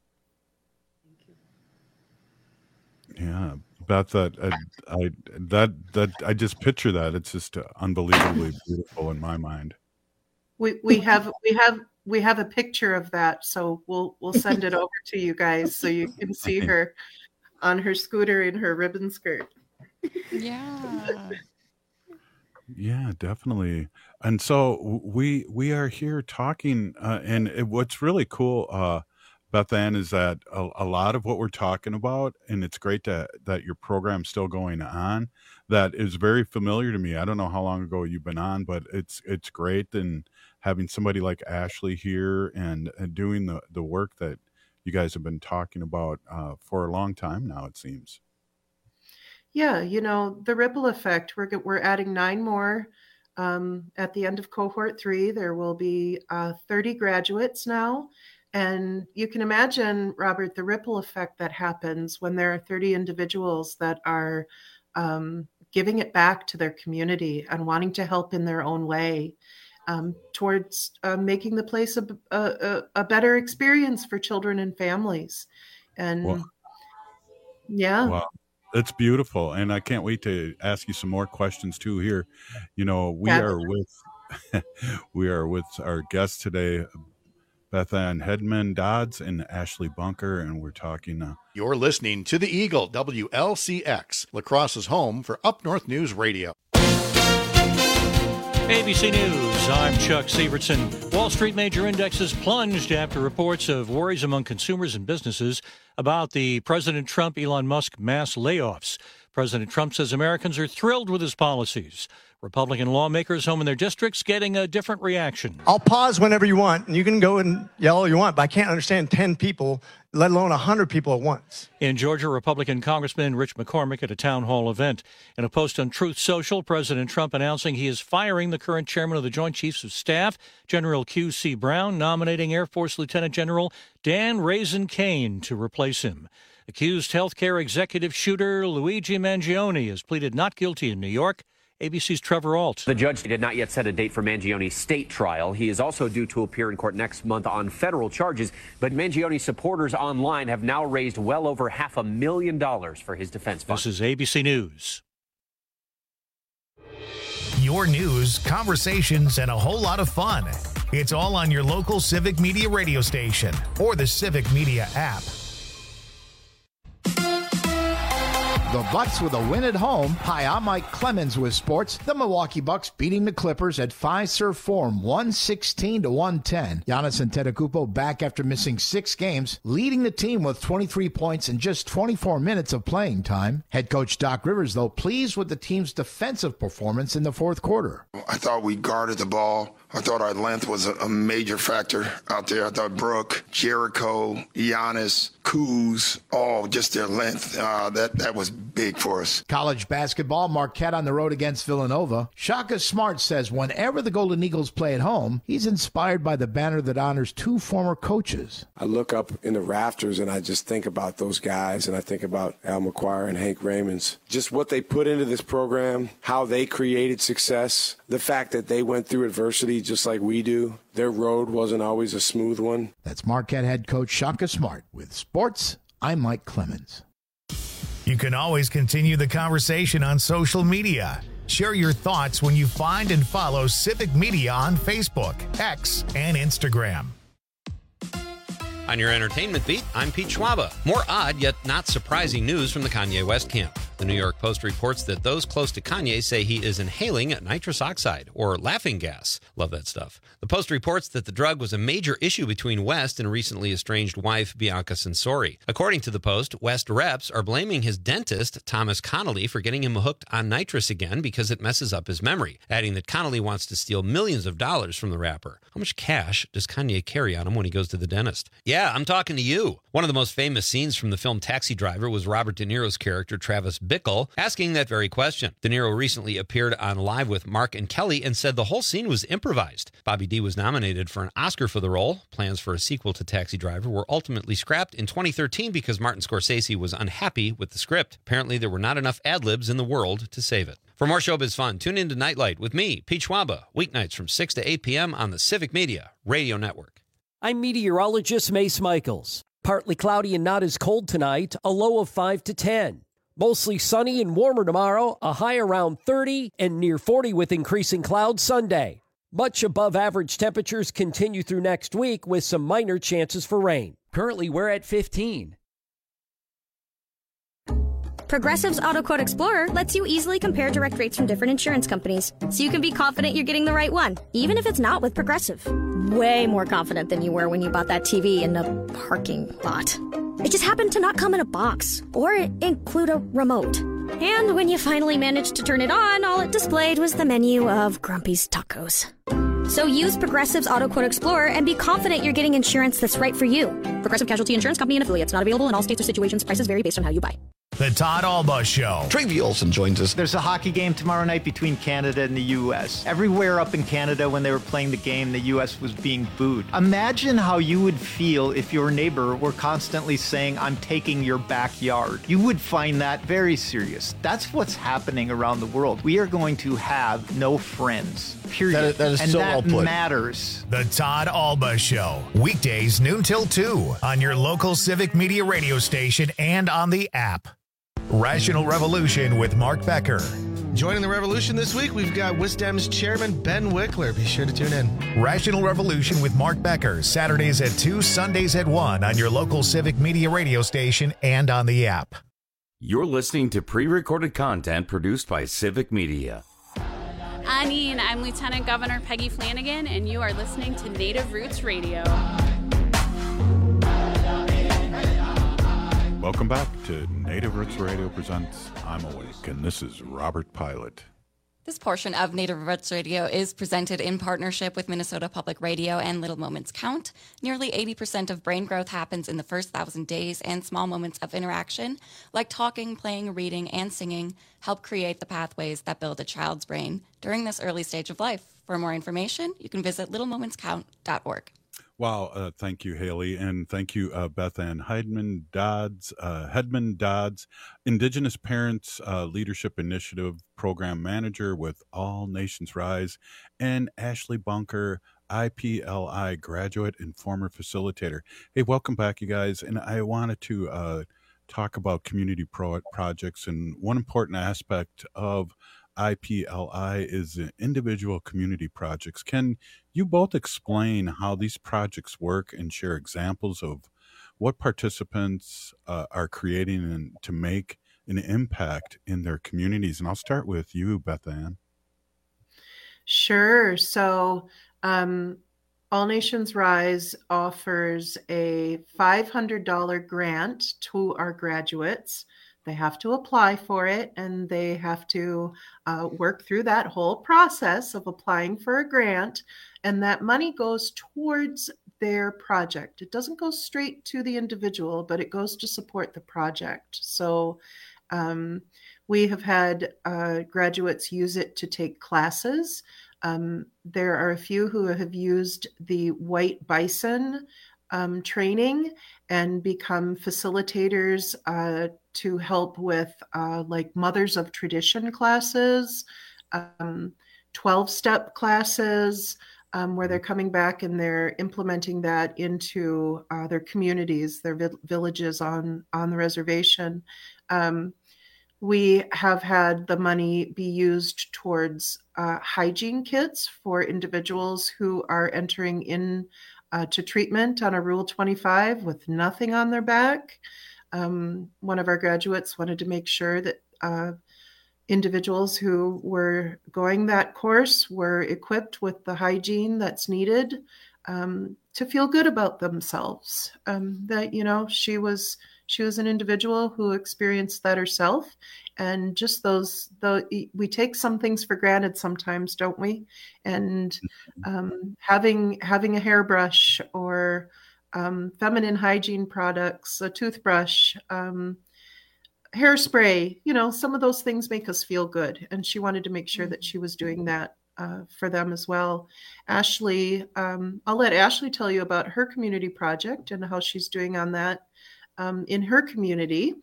Yeah, Beth, that I, I that that I just picture that. It's just unbelievably beautiful in my mind. We we have we have we have a picture of that, so we'll we'll send it over to you guys so you can see her on her scooter in her ribbon skirt. Yeah. Yeah, definitely. And so we we are here talking, uh, and it, what's really cool, uh, Beth Ann, is that a, a lot of what we're talking about, and it's great to, that your program's still going on, that is very familiar to me. I don't know how long ago you've been on, but it's it's great. And having somebody like Ashley here and, and doing the, the work that you guys have been talking about uh, for a long time now, it seems. Yeah, you know, the ripple effect, we're, we're adding nine more. Um, at the end of cohort three, there will be uh, thirty graduates now. And you can imagine, Robert, the ripple effect that happens when there are thirty individuals that are um, giving it back to their community and wanting to help in their own way um, towards uh, making the place a, a, a better experience for children and families. And wow. yeah. Wow. It's beautiful. And I can't wait to ask you some more questions too here. You know, we Yeah. are with, we are with our guests today, Beth Ann Hedman Dodds and Ashley Bunker, and we're talking. Uh, You're listening to the Eagle, W L C X, La Crosse's home for Up North News Radio. A B C News, I'm Chuck Sievertson. Wall Street major indexes plunged after reports of worries among consumers and businesses about the President Trump-Elon Musk mass layoffs. President Trump says Americans are thrilled with his policies. Republican lawmakers home in their districts getting a different reaction. I'll pause whenever you want, and you can go and yell all you want, but I can't understand ten people, let alone one hundred people at once. In Georgia, Republican Congressman Rich McCormick at a town hall event. In a post on Truth Social, President Trump announcing he is firing the current chairman of the Joint Chiefs of Staff, General Q C Brown, nominating Air Force Lieutenant General Dan Raisin Kane to replace him. Accused healthcare executive shooter Luigi Mangione has pleaded not guilty in New York. A B C's Trevor Alt. The judge did not yet set a date for Mangione's state trial. He is also due to appear in court next month on federal charges. But Mangione's supporters online have now raised well over half a million dollars for his defense fund. This is A B C News. Your news, conversations, and a whole lot of fun. It's all on your local Civic Media radio station or the Civic Media app. The Bucks with a win at home. Hi, I'm Mike Clemens with sports. The Milwaukee Bucks beating the Clippers at Fiserv Forum one sixteen to one ten. Giannis Antetokounmpo back after missing six games, leading the team with twenty-three points in just twenty-four minutes of playing time. Head coach Doc Rivers, though, pleased with the team's defensive performance in the fourth quarter. I thought we guarded the ball. I thought our length was a, a major factor out there. I thought Brooke, Jericho, Giannis, Kuz, all just their length. Uh, that, that was big for us. College basketball, Marquette on the road against Villanova. Shaka Smart says whenever the Golden Eagles play at home, he's inspired by the banner that honors two former coaches. I look up in the rafters and I just think about those guys, and I think about Al McGuire and Hank Raymonds. Just what they put into this program, how they created success, the fact that they went through adversity just like we do. Their road wasn't always a smooth one. That's Marquette head coach Shaka Smart. With sports, I'm Mike Clemens. You can always continue the conversation on social media. Share your thoughts when you find and follow Civic Media on Facebook, X, and Instagram. On your entertainment beat, I'm Pete Schwaba. More odd yet not surprising news from the Kanye West camp. The New York Post reports that those close to Kanye say he is inhaling nitrous oxide, or laughing gas. Love that stuff. The Post reports that the drug was a major issue between West and recently estranged wife Bianca Censori. According to the Post, West reps are blaming his dentist, Thomas Connolly, for getting him hooked on nitrous again because it messes up his memory, adding that Connolly wants to steal millions of dollars from the rapper. How much cash does Kanye carry on him when he goes to the dentist? Yeah, I'm talking to you. One of the most famous scenes from the film Taxi Driver was Robert De Niro's character, Travis Bickle, asking that very question. De Niro recently appeared on Live with Mark and Kelly and said the whole scene was improvised. Bobby D was nominated for an Oscar for the role. Plans for a sequel to Taxi Driver were ultimately scrapped in twenty thirteen because Martin Scorsese was unhappy with the script. Apparently, there were not enough ad-libs in the world to save it. For more showbiz fun, tune in to Nightlight with me, Pete Schwaba, weeknights from six to eight p.m. on the Civic Media Radio Network. I'm meteorologist Mace Michaels. Partly cloudy and not as cold tonight, a low of five to ten. Mostly sunny and warmer tomorrow, a high around thirty and near forty with increasing clouds Sunday. Much above average temperatures continue through next week with some minor chances for rain. Currently, we're at fifteen. Progressive's Auto Quote Explorer lets you easily compare direct rates from different insurance companies, so you can be confident you're getting the right one, even if it's not with Progressive. Way more confident than you were when you bought that T V in a parking lot. It just happened to not come in a box or include a remote. And when you finally managed to turn it on, all it displayed was the menu of Grumpy's Tacos. So use Progressive's Auto Quote Explorer and be confident you're getting insurance that's right for you. Progressive Casualty Insurance Company and affiliates. Not available in all states or situations. Prices vary based on how you buy. The Todd Alba Show. Travi Olson joins us. There's a hockey game tomorrow night between Canada and the U S. Everywhere up in Canada when they were playing the game, the U S was being booed. Imagine how you would feel if your neighbor were constantly saying, I'm taking your backyard. You would find that very serious. That's what's happening around the world. We are going to have no friends, period. That, that is and so that well put. matters. The Todd Alba Show. Weekdays noon till two on your local Civic Media radio station and on the app. Rational Revolution with Mark Becker. Joining the revolution this week, we've got Wisdem's chairman, Ben Wickler. Be sure to tune in. Rational Revolution with Mark Becker, Saturdays at two, Sundays at one on your local Civic Media radio station and on the app. You're listening to pre-recorded content produced by Civic Media. Anine, I'm Lieutenant Governor Peggy Flanagan, and you are listening to Native Roots Radio. Welcome back to Native Roots Radio presents I'm Awake, and this is Robert Pilot. This portion of Native Roots Radio is presented in partnership with Minnesota Public Radio and Little Moments Count. Nearly eighty percent of brain growth happens in the first thousand days, and small moments of interaction, like talking, playing, reading, and singing, help create the pathways that build a child's brain during this early stage of life. For more information, you can visit little moments count dot org. Wow, uh, thank you, Haley, and thank you, uh, Beth Ann Heidman Dodds, uh, Hedman Dodds, Indigenous Parents uh, Leadership Initiative Program Manager with All Nations Rise, and Ashley Bunker, I P L I graduate and former facilitator. Hey, welcome back, you guys, and I wanted to uh, talk about community pro- projects, and one important aspect of I P L I is individual community projects. Can you both explain how these projects work and share examples of what participants uh, are creating and to make an impact in their communities? And I'll start with you, Beth Ann. Sure. So um, All Nations Rise offers a five hundred dollars grant to our graduates. They have to apply for it, and they have to uh, work through that whole process of applying for a grant. And that money goes towards their project. It doesn't go straight to the individual, but it goes to support the project. So um, we have had uh, graduates use it to take classes. Um, there are a few who have used the White Bison um, training and become facilitators uh, to help with uh, like Mothers of Tradition classes, um, twelve-step classes, um, where they're coming back and they're implementing that into uh, their communities, their vi- villages on, on the reservation. Um, we have had the money be used towards uh, hygiene kits for individuals who are entering in uh, to treatment on a Rule twenty-five with nothing on their back. Um, one of our graduates wanted to make sure that uh, individuals who were going that course were equipped with the hygiene that's needed um, to feel good about themselves. Um, that, you know, she was she was an individual who experienced that herself. And just those, the, we take some things for granted sometimes, don't we? And um, having having a hairbrush or Um, feminine hygiene products, a toothbrush, um, hairspray, you know, some of those things make us feel good. And she wanted to make sure that she was doing that uh, for them as well. Ashley, um, I'll let Ashley tell you about her community project and how she's doing on that um, in her community.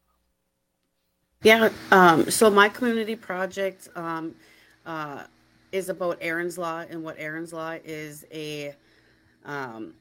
Yeah, um, so my community project um, uh, is about Aaron's Law, and what Aaron's Law is a um,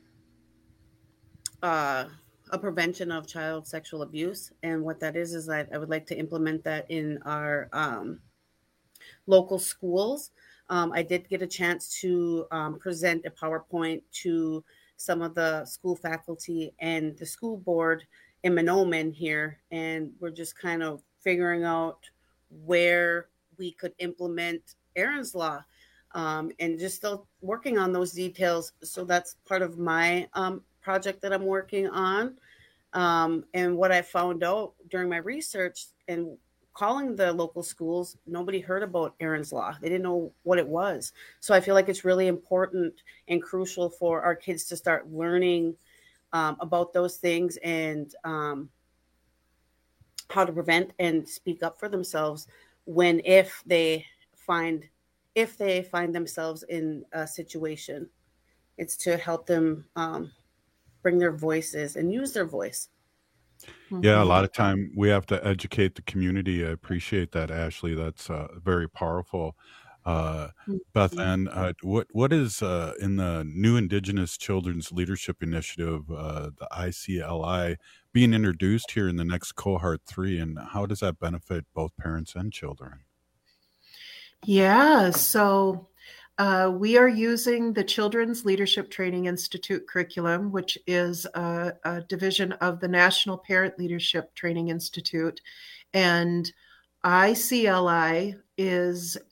Uh, a prevention of child sexual abuse. And what that is, is that I would like to implement that in our um, local schools. Um, I did get a chance to um, present a PowerPoint to some of the school faculty and the school board in Mahnomen here. And we're just kind of figuring out where we could implement Aaron's Law um, and just still working on those details. So that's part of my um, project that I'm working on. Um, and what I found out during my research and calling the local schools, nobody heard about Aaron's Law. They didn't know what it was. So I feel like it's really important and crucial for our kids to start learning um, about those things and um, how to prevent and speak up for themselves when, if they find, if they find themselves in a situation. It's to help them um, bring their voices and use their voice. Yeah, a lot of time we have to educate the community. I appreciate that, Ashley. That's uh, very powerful. Uh, Beth Ann, uh, what what is uh, in the new Indigenous Children's Leadership Initiative, uh, the I C L I, being introduced here in the next cohort three, and how does that benefit both parents and children? Yeah, so Uh, we are using the Children's Leadership Training Institute curriculum, which is a, a division of the National Parent Leadership Training Institute. And I C L I is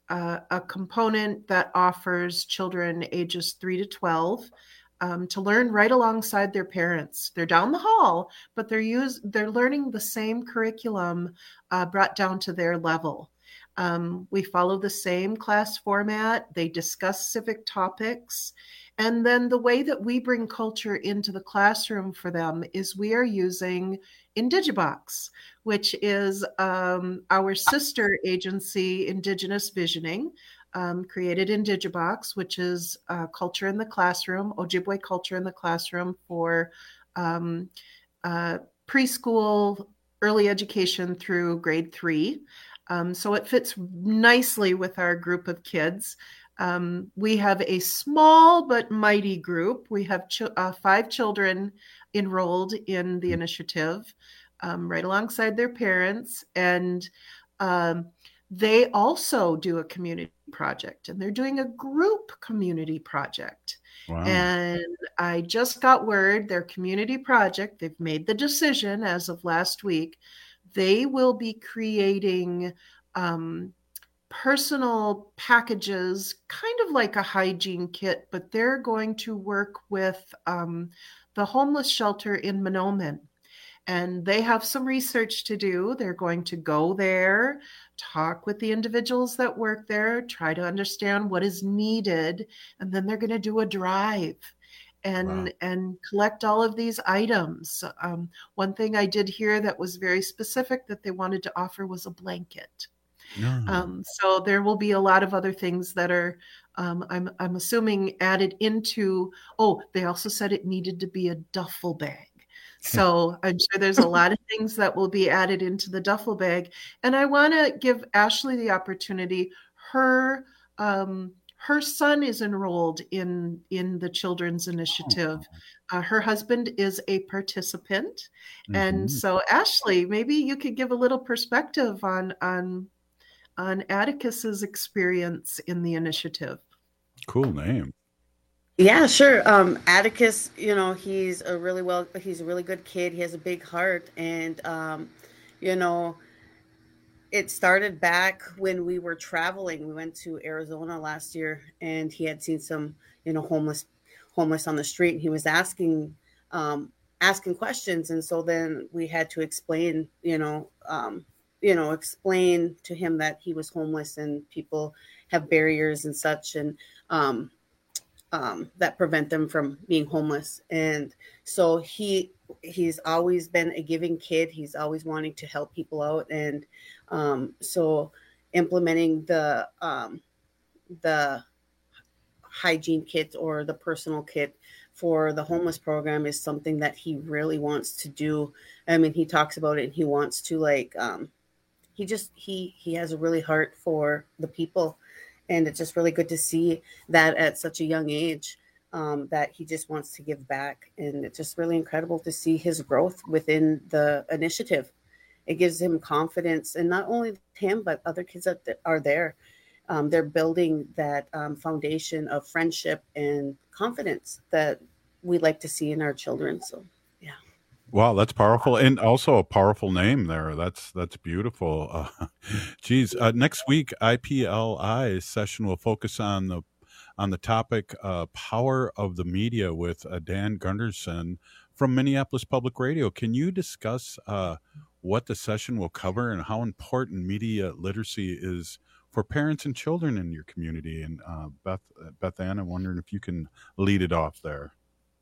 uh, a component that offers children ages three to twelve um, to learn right alongside their parents. They're down the hall, but they're use they're learning the same curriculum uh, brought down to their level. Um, we follow the same class format. They discuss civic topics. And then the way that we bring culture into the classroom for them is we are using Indigibox, which is um, our sister agency, Indigenous Visioning, um, created Indigibox, which is uh, culture in the classroom, Ojibwe culture in the classroom for um, uh, preschool, early education through grade three. Um, so it fits nicely with our group of kids. Um, we have a small but mighty group. We have ch- uh, five children enrolled in the initiative, um, right alongside their parents. And um, they also do a community project, and they're doing a group community project. Wow. And I just got word their community project, they've made the decision as of last week, they will be creating um, personal packages, kind of like a hygiene kit, but they're going to work with um, the homeless shelter in Mahnomen. And they have some research to do. They're going to go there, talk with the individuals that work there, try to understand what is needed, and then they're going to do a drive and wow. and collect all of these items. Um, one thing I did hear that was very specific that they wanted to offer was a blanket. No. Um, so there will be a lot of other things that are, um, I'm, I'm assuming, added into, oh, they also said it needed to be a duffel bag. So I'm sure there's a lot of things that will be added into the duffel bag. And I want to give Ashley the opportunity. Her um, her son is enrolled in, in the Children's Initiative. Uh, her husband is a participant. Mm-hmm. And so, Ashley, maybe you could give a little perspective on on on Atticus's experience in the initiative. Cool name. Yeah, sure. Um, Atticus, you know, he's a really well, he's a really good kid. He has a big heart. And, um, you know, it started back when we were traveling. We went to Arizona last year, and he had seen some, you know, homeless, homeless on the street. And he was asking, um, asking questions. And so then we had to explain, you know, um, you know, explain to him that he was homeless and people have barriers and such. And, um, Um, that prevent them from being homeless. And so he he's always been a giving kid. He's always wanting to help people out. And um, so implementing the um, the hygiene kit or the personal kit for the homeless program is something that he really wants to do. I mean, he talks about it and he wants to like, um, he just, he, he has a really heart for the people. And it's just really good to see that at such a young age, um, that he just wants to give back. And it's just really incredible to see his growth within the initiative. It gives him confidence, and not only him, but other kids that are there. Um, they're building that um, foundation of friendship and confidence that we like to see in our children. So, yeah. Wow, that's powerful, and also a powerful name there. That's that's beautiful. Uh, geez, uh, next week I P L I session will focus on the on the topic uh, "Power of the Media" with uh, Dan Gunderson from Minneapolis Public Radio. Can you discuss uh, what the session will cover and how important media literacy is for parents and children in your community? And uh, Beth, Beth Ann, I'm wondering if you can lead it off there.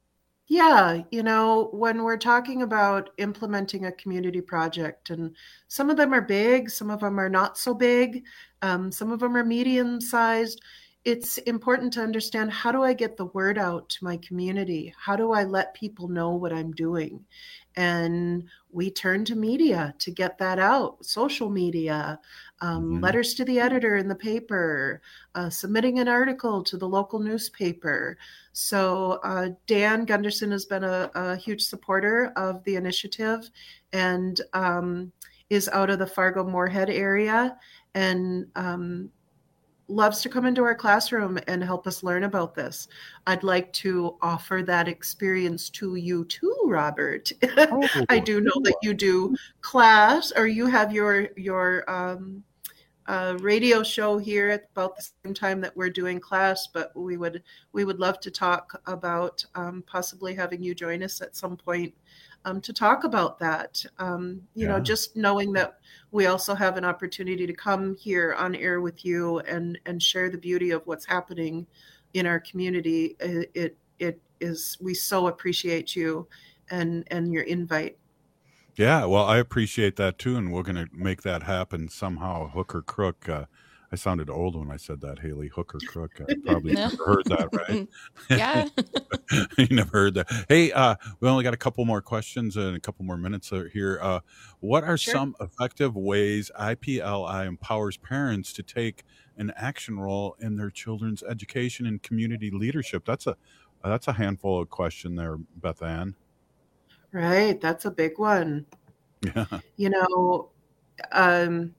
Yeah, you know, when we're talking about implementing a community project, and some of them are big, some of them are not so big, um, some of them are medium-sized, it's important to understand, how do I get the word out to my community? How do I let people know what I'm doing? And we turn to media to get that out, social media, um, mm-hmm. letters to the editor in the paper, uh, submitting an article to the local newspaper. So uh, Dan Gunderson has been a, a huge supporter of the initiative, and um, is out of the Fargo-Moorhead area, and um, loves to come into our classroom and help us learn about this. I'd like to offer that experience to you too, Robert. Oh, I do know that you do class, or you have your your um, a radio show here at about the same time that we're doing class, but we would we would love to talk about um, possibly having you join us at some point um, to talk about that. Um, you yeah. know, just knowing that we also have an opportunity to come here on air with you and and share the beauty of what's happening in our community. It it, it is we so appreciate you and and your invite. Yeah, well, I appreciate that too, and we're going to make that happen somehow, hook or crook. Uh, I sounded old when I said that, Haley, hook or crook. I probably No. never heard that, right? Yeah. You never heard that. Hey, uh, we only got a couple more questions and a couple more minutes here. Uh, what are Sure. some effective ways I P L I empowers parents to take an action role in their children's education and community leadership? That's a that's a handful of question there, Beth Ann. Right, that's a big one. Yeah. You know, um,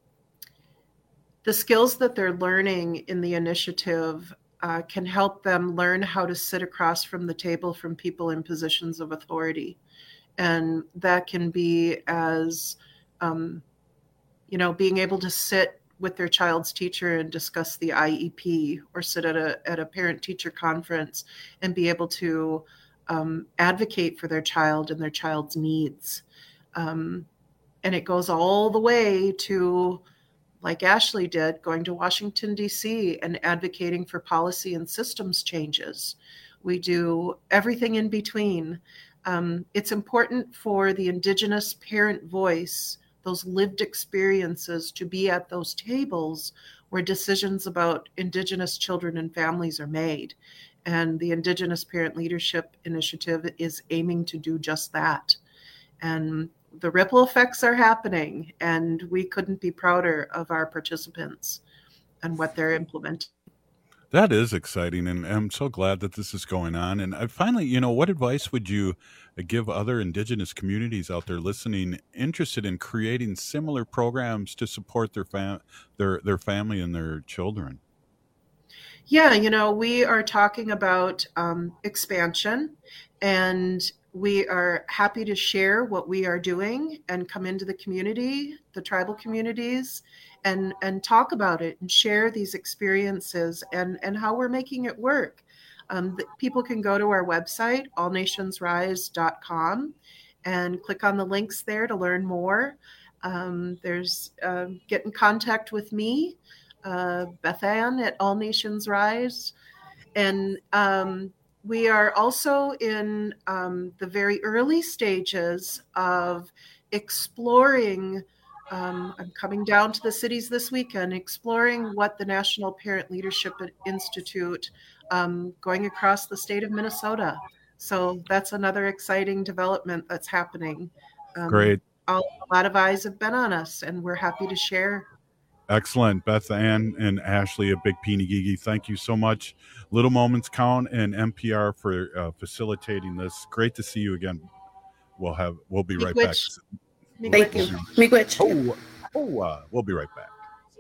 the skills that they're learning in the initiative uh, can help them learn how to sit across from the table from people in positions of authority. And that can be as, um, you know, being able to sit with their child's teacher and discuss the I E P, or sit at a at a parent-teacher conference and be able to um, advocate for their child and their child's needs. Um, and it goes all the way to, like Ashley did, going to Washington, D C and advocating for policy and systems changes. We do everything in between. Um, it's important for the Indigenous parent voice, those lived experiences, to be at those tables where decisions about Indigenous children and families are made. And the Indigenous Parent Leadership Initiative is aiming to do just that. And the ripple effects are happening, and we couldn't be prouder of our participants and what they're implementing. That is exciting, and I'm so glad that this is going on. And I finally, you know, what advice would you give other Indigenous communities out there listening, interested in creating similar programs to support their fam- their their family and their children? Yeah, you know, we are talking about um, expansion, and we are happy to share what we are doing and come into the community, the tribal communities, and and talk about it and share these experiences and, and how we're making it work. Um, the, people can go to our website, all nations rise dot com, and click on the links there to learn more. Um, there's uh, get in contact with me, uh, Beth Ann at All Nations Rise. And um, we are also in um, the very early stages of exploring. Um, I'm coming down to the cities this weekend, exploring what the National Parent Leadership Institute, um, going across the state of Minnesota. So that's another exciting development that's happening. Um, Great. A lot of eyes have been on us, and we're happy to share. Excellent. Beth Ann and Ashley at Big Peenagigi, thank you so much. Little Moments Count and N P R for uh, facilitating this. Great to see you again. We'll have we'll be right back. Thank you. Miigwech. Oh, oh uh, we'll be right back.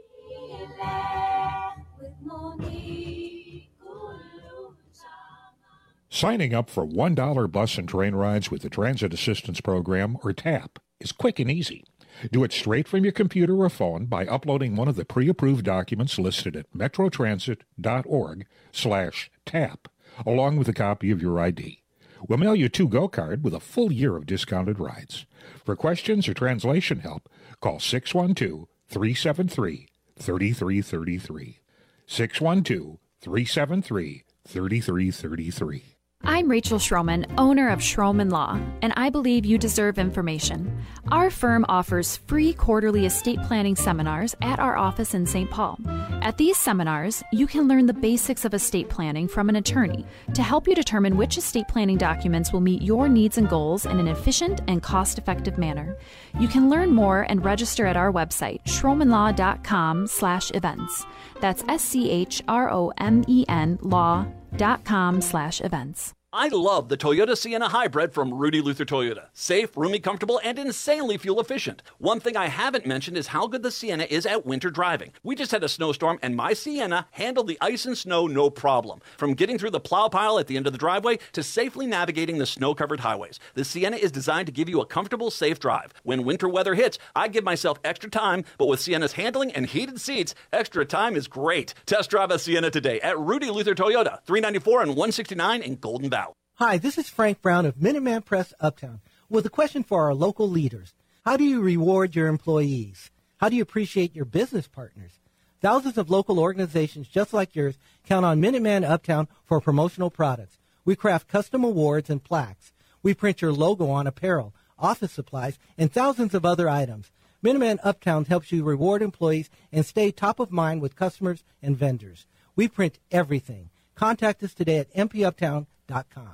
Signing up for one dollar bus and train rides with the Transit Assistance Program, or TAP, is quick and easy. Do it straight from your computer or phone by uploading one of the pre-approved documents listed at metrotransit.org slash tap, along with a copy of your I D. We'll mail you a to-go card with a full year of discounted rides. For questions or translation help, call six one two, three seven three, three three three three. six one two, three seven three, three three three three. I'm Rachel Schroman, owner of Schroman Law, and I believe you deserve information. Our firm offers free quarterly estate planning seminars at our office in Saint Paul. At these seminars, you can learn the basics of estate planning from an attorney to help you determine which estate planning documents will meet your needs and goals in an efficient and cost-effective manner. You can learn more and register at our website, schromenlaw.com slash events. That's S C H R O M E N law dot com slash events. I love the Toyota Sienna Hybrid from Rudy Luther Toyota. Safe, roomy, comfortable, and insanely fuel efficient. One thing I haven't mentioned is how good the Sienna is at winter driving. We just had a snowstorm, and my Sienna handled the ice and snow no problem. From getting through the plow pile at the end of the driveway to safely navigating the snow-covered highways. The Sienna is designed to give you a comfortable, safe drive. When winter weather hits, I give myself extra time, but with Sienna's handling and heated seats, extra time is great. Test drive a Sienna today at Rudy Luther Toyota, three ninety-four and one sixty-nine in Golden Valley. Hi, this is Frank Brown of Minuteman Press Uptown with a question for our local leaders. How do you reward your employees? How do you appreciate your business partners? Thousands of local organizations just like yours count on Minuteman Uptown for promotional products. We craft custom awards and plaques. We print your logo on apparel, office supplies, and thousands of other items. Minuteman Uptown helps you reward employees and stay top of mind with customers and vendors. We print everything. Contact us today at m p uptown dot com.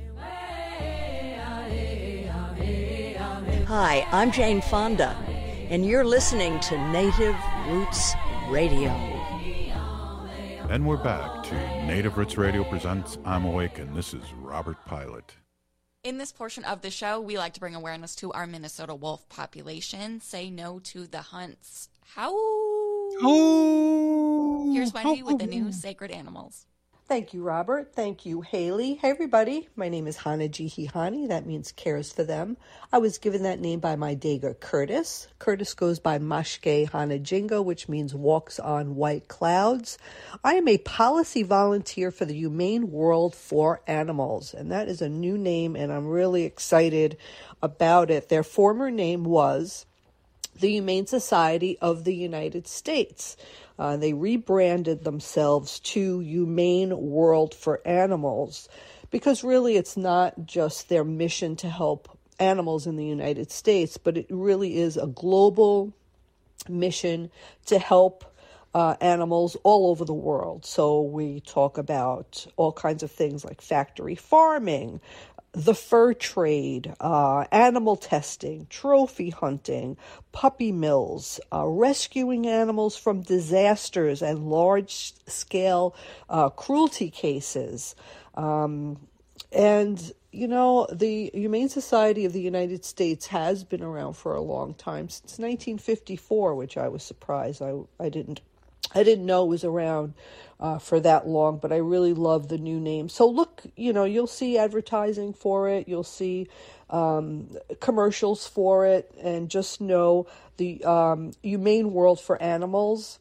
Hi, I'm Jane Fonda, and you're listening to Native Roots Radio. And we're back to Native Roots Radio presents I'm Awake, and this is Robert Pilot. In this portion of the show, we like to bring awareness to our Minnesota wolf population. Say no to the hunts. How? Here's Wendy with the new Sacred Animals. Thank you, Robert. Thank you, Haley. Hey, everybody. My name is Hana Jihihani. That means cares for them. I was given that name by my Dega, Curtis. Curtis goes by Mashke Hana Jingo, which means walks on white clouds. I am a policy volunteer for the Humane World for Animals, and that is a new name, and I'm really excited about it. Their former name was the Humane Society of the United States. Uh, they rebranded themselves to Humane World for Animals because really it's not just their mission to help animals in the United States, but it really is a global mission to help uh, animals all over the world. So we talk about all kinds of things like factory farming, the fur trade, uh, animal testing, trophy hunting, puppy mills, uh, rescuing animals from disasters and large-scale uh, cruelty cases. Um, and, you know, the Humane Society of the United States has been around for a long time, since nineteen fifty-four, which I was surprised. I, I didn't I didn't know it was around uh, for that long, but I really love the new name. So look, you know, you'll see advertising for it. You'll see um, commercials for it. And just know the um, Humane World for Animals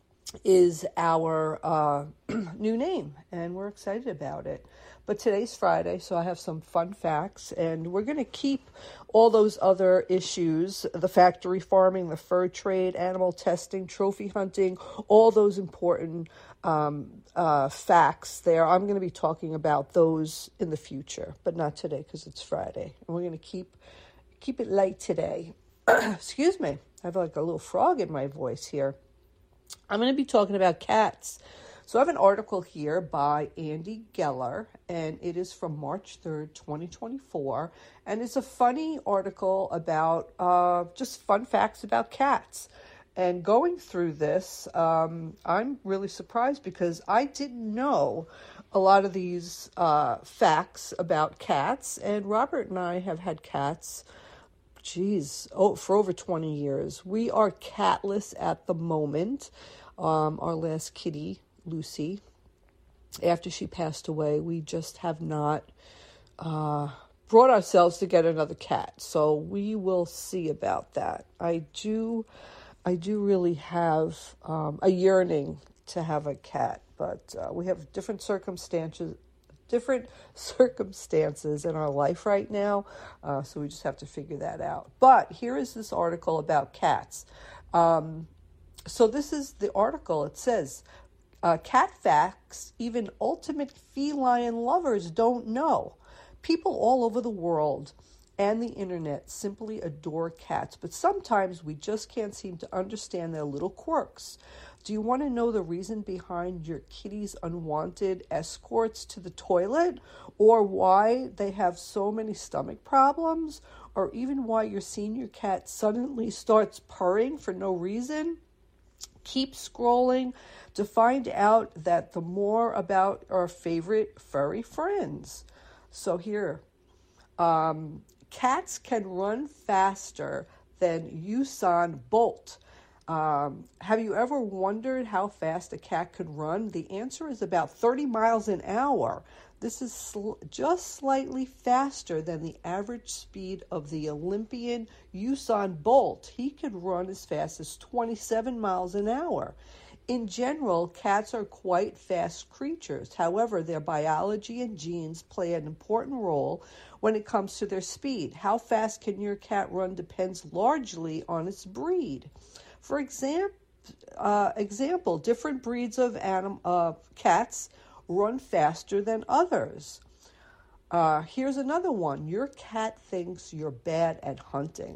is our uh, new name, and we're excited about it. But today's Friday, so I have some fun facts, and we're going to keep all those other issues, the factory farming, the fur trade, animal testing, trophy hunting, all those important um, uh, facts there. I'm going to be talking about those in the future, but not today because it's Friday. And we're going to keep keep it light today. Excuse me. I have like a little frog in my voice here. I'm going to be talking about cats. So I have an article here by Andy Geller, and it is from March third, twenty twenty-four. And it's a funny article about uh, just fun facts about cats. And going through this, um, I'm really surprised because I didn't know a lot of these uh, facts about cats. And Robert and I have had cats, geez, oh, for over twenty years. We are catless at the moment. Um, our last kitty, Lucy, after she passed away, we just have not uh, brought ourselves to get another cat. So we will see about that. I do, I do really have um, a yearning to have a cat, but uh, we have different circumstances, different circumstances in our life right now. Uh, so we just have to figure that out. But here is this article about cats. Um, so this is the article. It says, Uh, cat facts even ultimate feline lovers don't know. People all over the world and the internet simply adore cats, but sometimes we just can't seem to understand their little quirks. Do you want to know the reason behind your kitty's unwanted escorts to the toilet, or why they have so many stomach problems, or even why your senior cat suddenly starts purring for no reason? Keep scrolling to find out that the more about our favorite furry friends. So here, um, cats can run faster than Usain Bolt. Um, have you ever wondered how fast a cat could run? The answer is about thirty miles an hour. This is sl- just slightly faster than the average speed of the Olympian Usain Bolt. He could run as fast as twenty-seven miles an hour. In general, cats are quite fast creatures. However, their biology and genes play an important role when it comes to their speed. How fast can your cat run depends largely on its breed. For example, uh, example, different breeds of anim- uh, cats run faster than others. Uh, here's another one. Your cat thinks you're bad at hunting.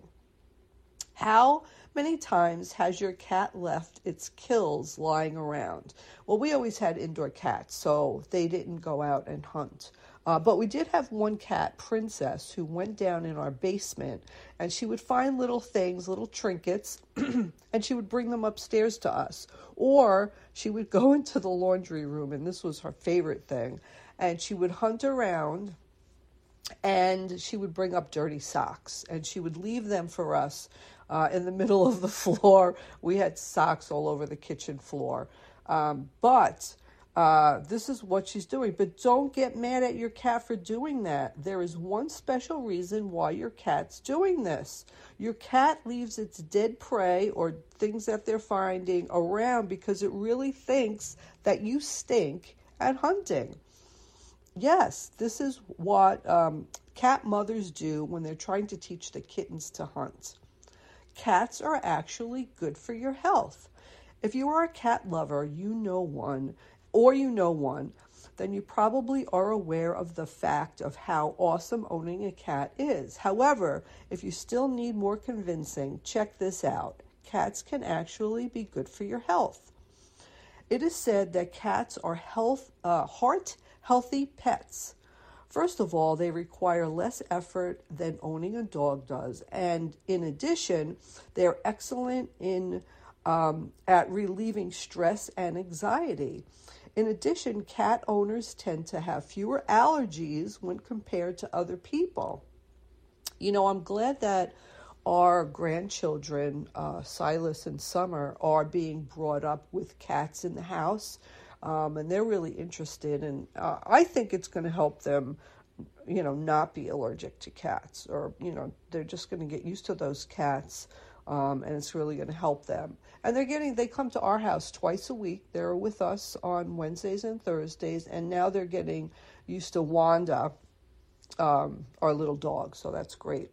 How many times has your cat left its kills lying around? Well, we always had indoor cats, so they didn't go out and hunt. Uh, but we did have one cat, Princess, who went down in our basement, and she would find little things, little trinkets, and she would bring them upstairs to us. Or she would go into the laundry room, and this was her favorite thing, and she would hunt around, and she would bring up dirty socks, and she would leave them for us uh, in the middle of the floor. We had socks all over the kitchen floor. Um, but... Uh, this is what she's doing. But don't get mad at your cat for doing that. There is one special reason why your cat's doing this. Your cat leaves its dead prey or things that they're finding around because it really thinks that you stink at hunting. Yes, this is what um, cat mothers do when they're trying to teach the kittens to hunt. Cats are actually good for your health. If you are a cat lover, you know one, or you know one, then you probably are aware of the fact of how awesome owning a cat is. However, if you still need more convincing, check this out. Cats can actually be good for your health. It is said that cats are health, uh, heart-healthy pets. First of all, they require less effort than owning a dog does. And in addition, they're excellent in um, at relieving stress and anxiety. In addition, cat owners tend to have fewer allergies when compared to other people. You know, I'm glad that our grandchildren, uh, Silas and Summer, are being brought up with cats in the house, um, and they're really interested. And uh, I think it's going to help them, you know, not be allergic to cats, or, you know, they're just going to get used to those cats. Um, and it's really going to help them. And they're getting, they come to our house twice a week. They're with us on Wednesdays and Thursdays, and now they're getting used to Wanda, um, our little dog, so that's great.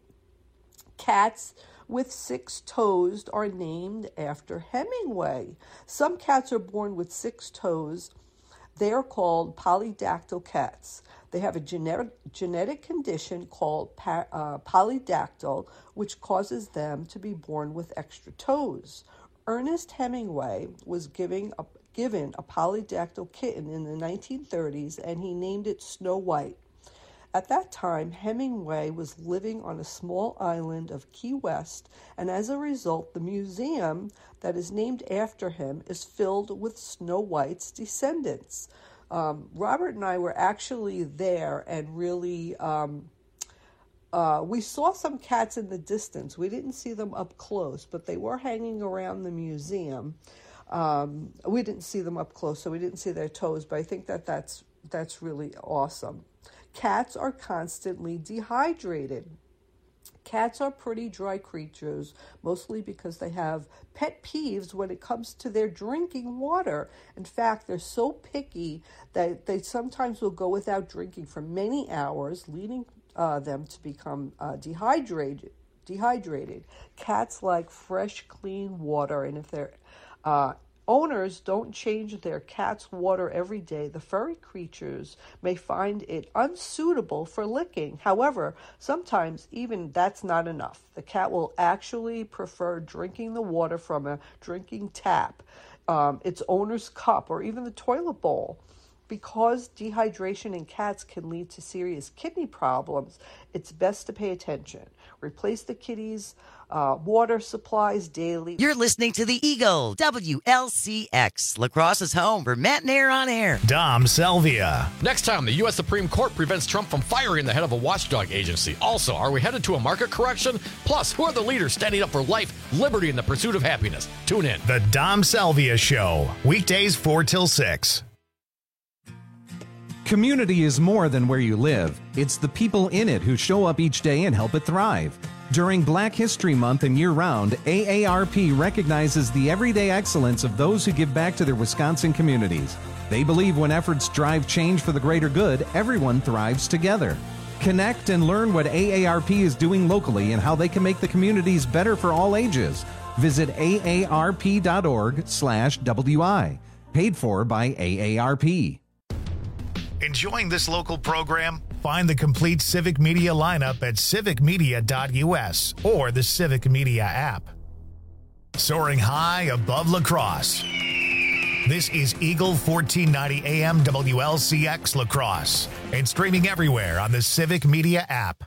Cats with six toes are named after Hemingway. Some cats are born with six toes. They are called polydactyl cats. They have a genetic genetic condition called pa, uh, polydactyl, which causes them to be born with extra toes. Ernest Hemingway was giving a, given a polydactyl kitten in the nineteen thirties, and he named it Snow White. At that time, Hemingway was living on a small island of Key West, and as a result, the museum that is named after him is filled with Snow White's descendants. Um, Robert and I were actually there and really, um, uh, we saw some cats in the distance. We didn't see them up close, but they were hanging around the museum. Um, we didn't see them up close, so we didn't see their toes, but I think that that's, that's really awesome. Cats are constantly dehydrated. Cats are pretty dry creatures, mostly because they have pet peeves when it comes to their drinking water. In fact, they're so picky that they sometimes will go without drinking for many hours, leading uh, them to become uh, dehydrated. Dehydrated. Cats like fresh, clean water, and if they're uh, owners don't change their cat's water every day, the furry creatures may find it unsuitable for licking. However, sometimes even that's not enough. The cat will actually prefer drinking the water from a drinking tap, um, its owner's cup, or even the toilet bowl. Because dehydration in cats can lead to serious kidney problems, it's best to pay attention. Replace the kitty's uh, water supplies daily. You're listening to the Eagle, W L C X, La Crosse's home for Matt and Air on Air. Dom Selvia. Next time, the U S Supreme Court prevents Trump from firing the head of a watchdog agency. Also, are we headed to a market correction? Plus, who are the leaders standing up for life, liberty, and the pursuit of happiness? Tune in. The Dom Selvia Show, weekdays four till six. Community is more than where you live. It's the people in it who show up each day and help it thrive. During Black History Month and year-round, A A R P recognizes the everyday excellence of those who give back to their Wisconsin communities. They believe when efforts drive change for the greater good, everyone thrives together. Connect and learn what A A R P is doing locally and how they can make the communities better for all ages. Visit A A R P dot org slash W I. Paid for by A A R P. Enjoying this local program? Find the complete Civic Media lineup at civic media dot U S or the Civic Media app. Soaring high above La Crosse. This is Eagle fourteen ninety A M W L C X La Crosse and streaming everywhere on the Civic Media app.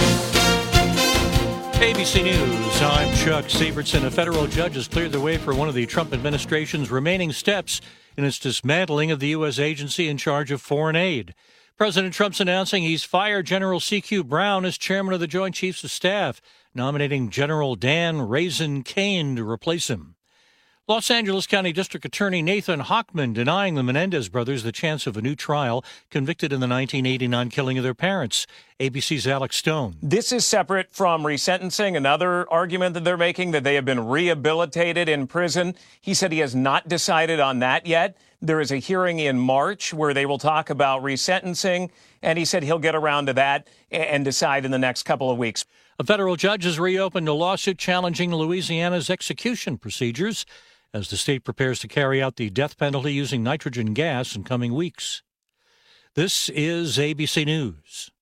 A B C News, I'm Chuck Sievertson. A federal judge has cleared the way for one of the Trump administration's remaining steps in its dismantling of the U S agency in charge of foreign aid. President Trump's announcing he's fired General C Q Brown as chairman of the Joint Chiefs of Staff, nominating General Dan Raisin Kane to replace him. Los Angeles County District Attorney Nathan Hochman denying the Menendez brothers the chance of a new trial, convicted in the nineteen eighty-nine killing of their parents. A B C's Alex Stone. This is separate from resentencing. Another argument that they're making, that they have been rehabilitated in prison. He said he has not decided on that yet. There is a hearing in March where they will talk about resentencing, and he said he'll get around to that and decide in the next couple of weeks. A federal judge has reopened a lawsuit challenging Louisiana's execution procedures as the state prepares to carry out the death penalty using nitrogen gas in coming weeks. This is A B C News.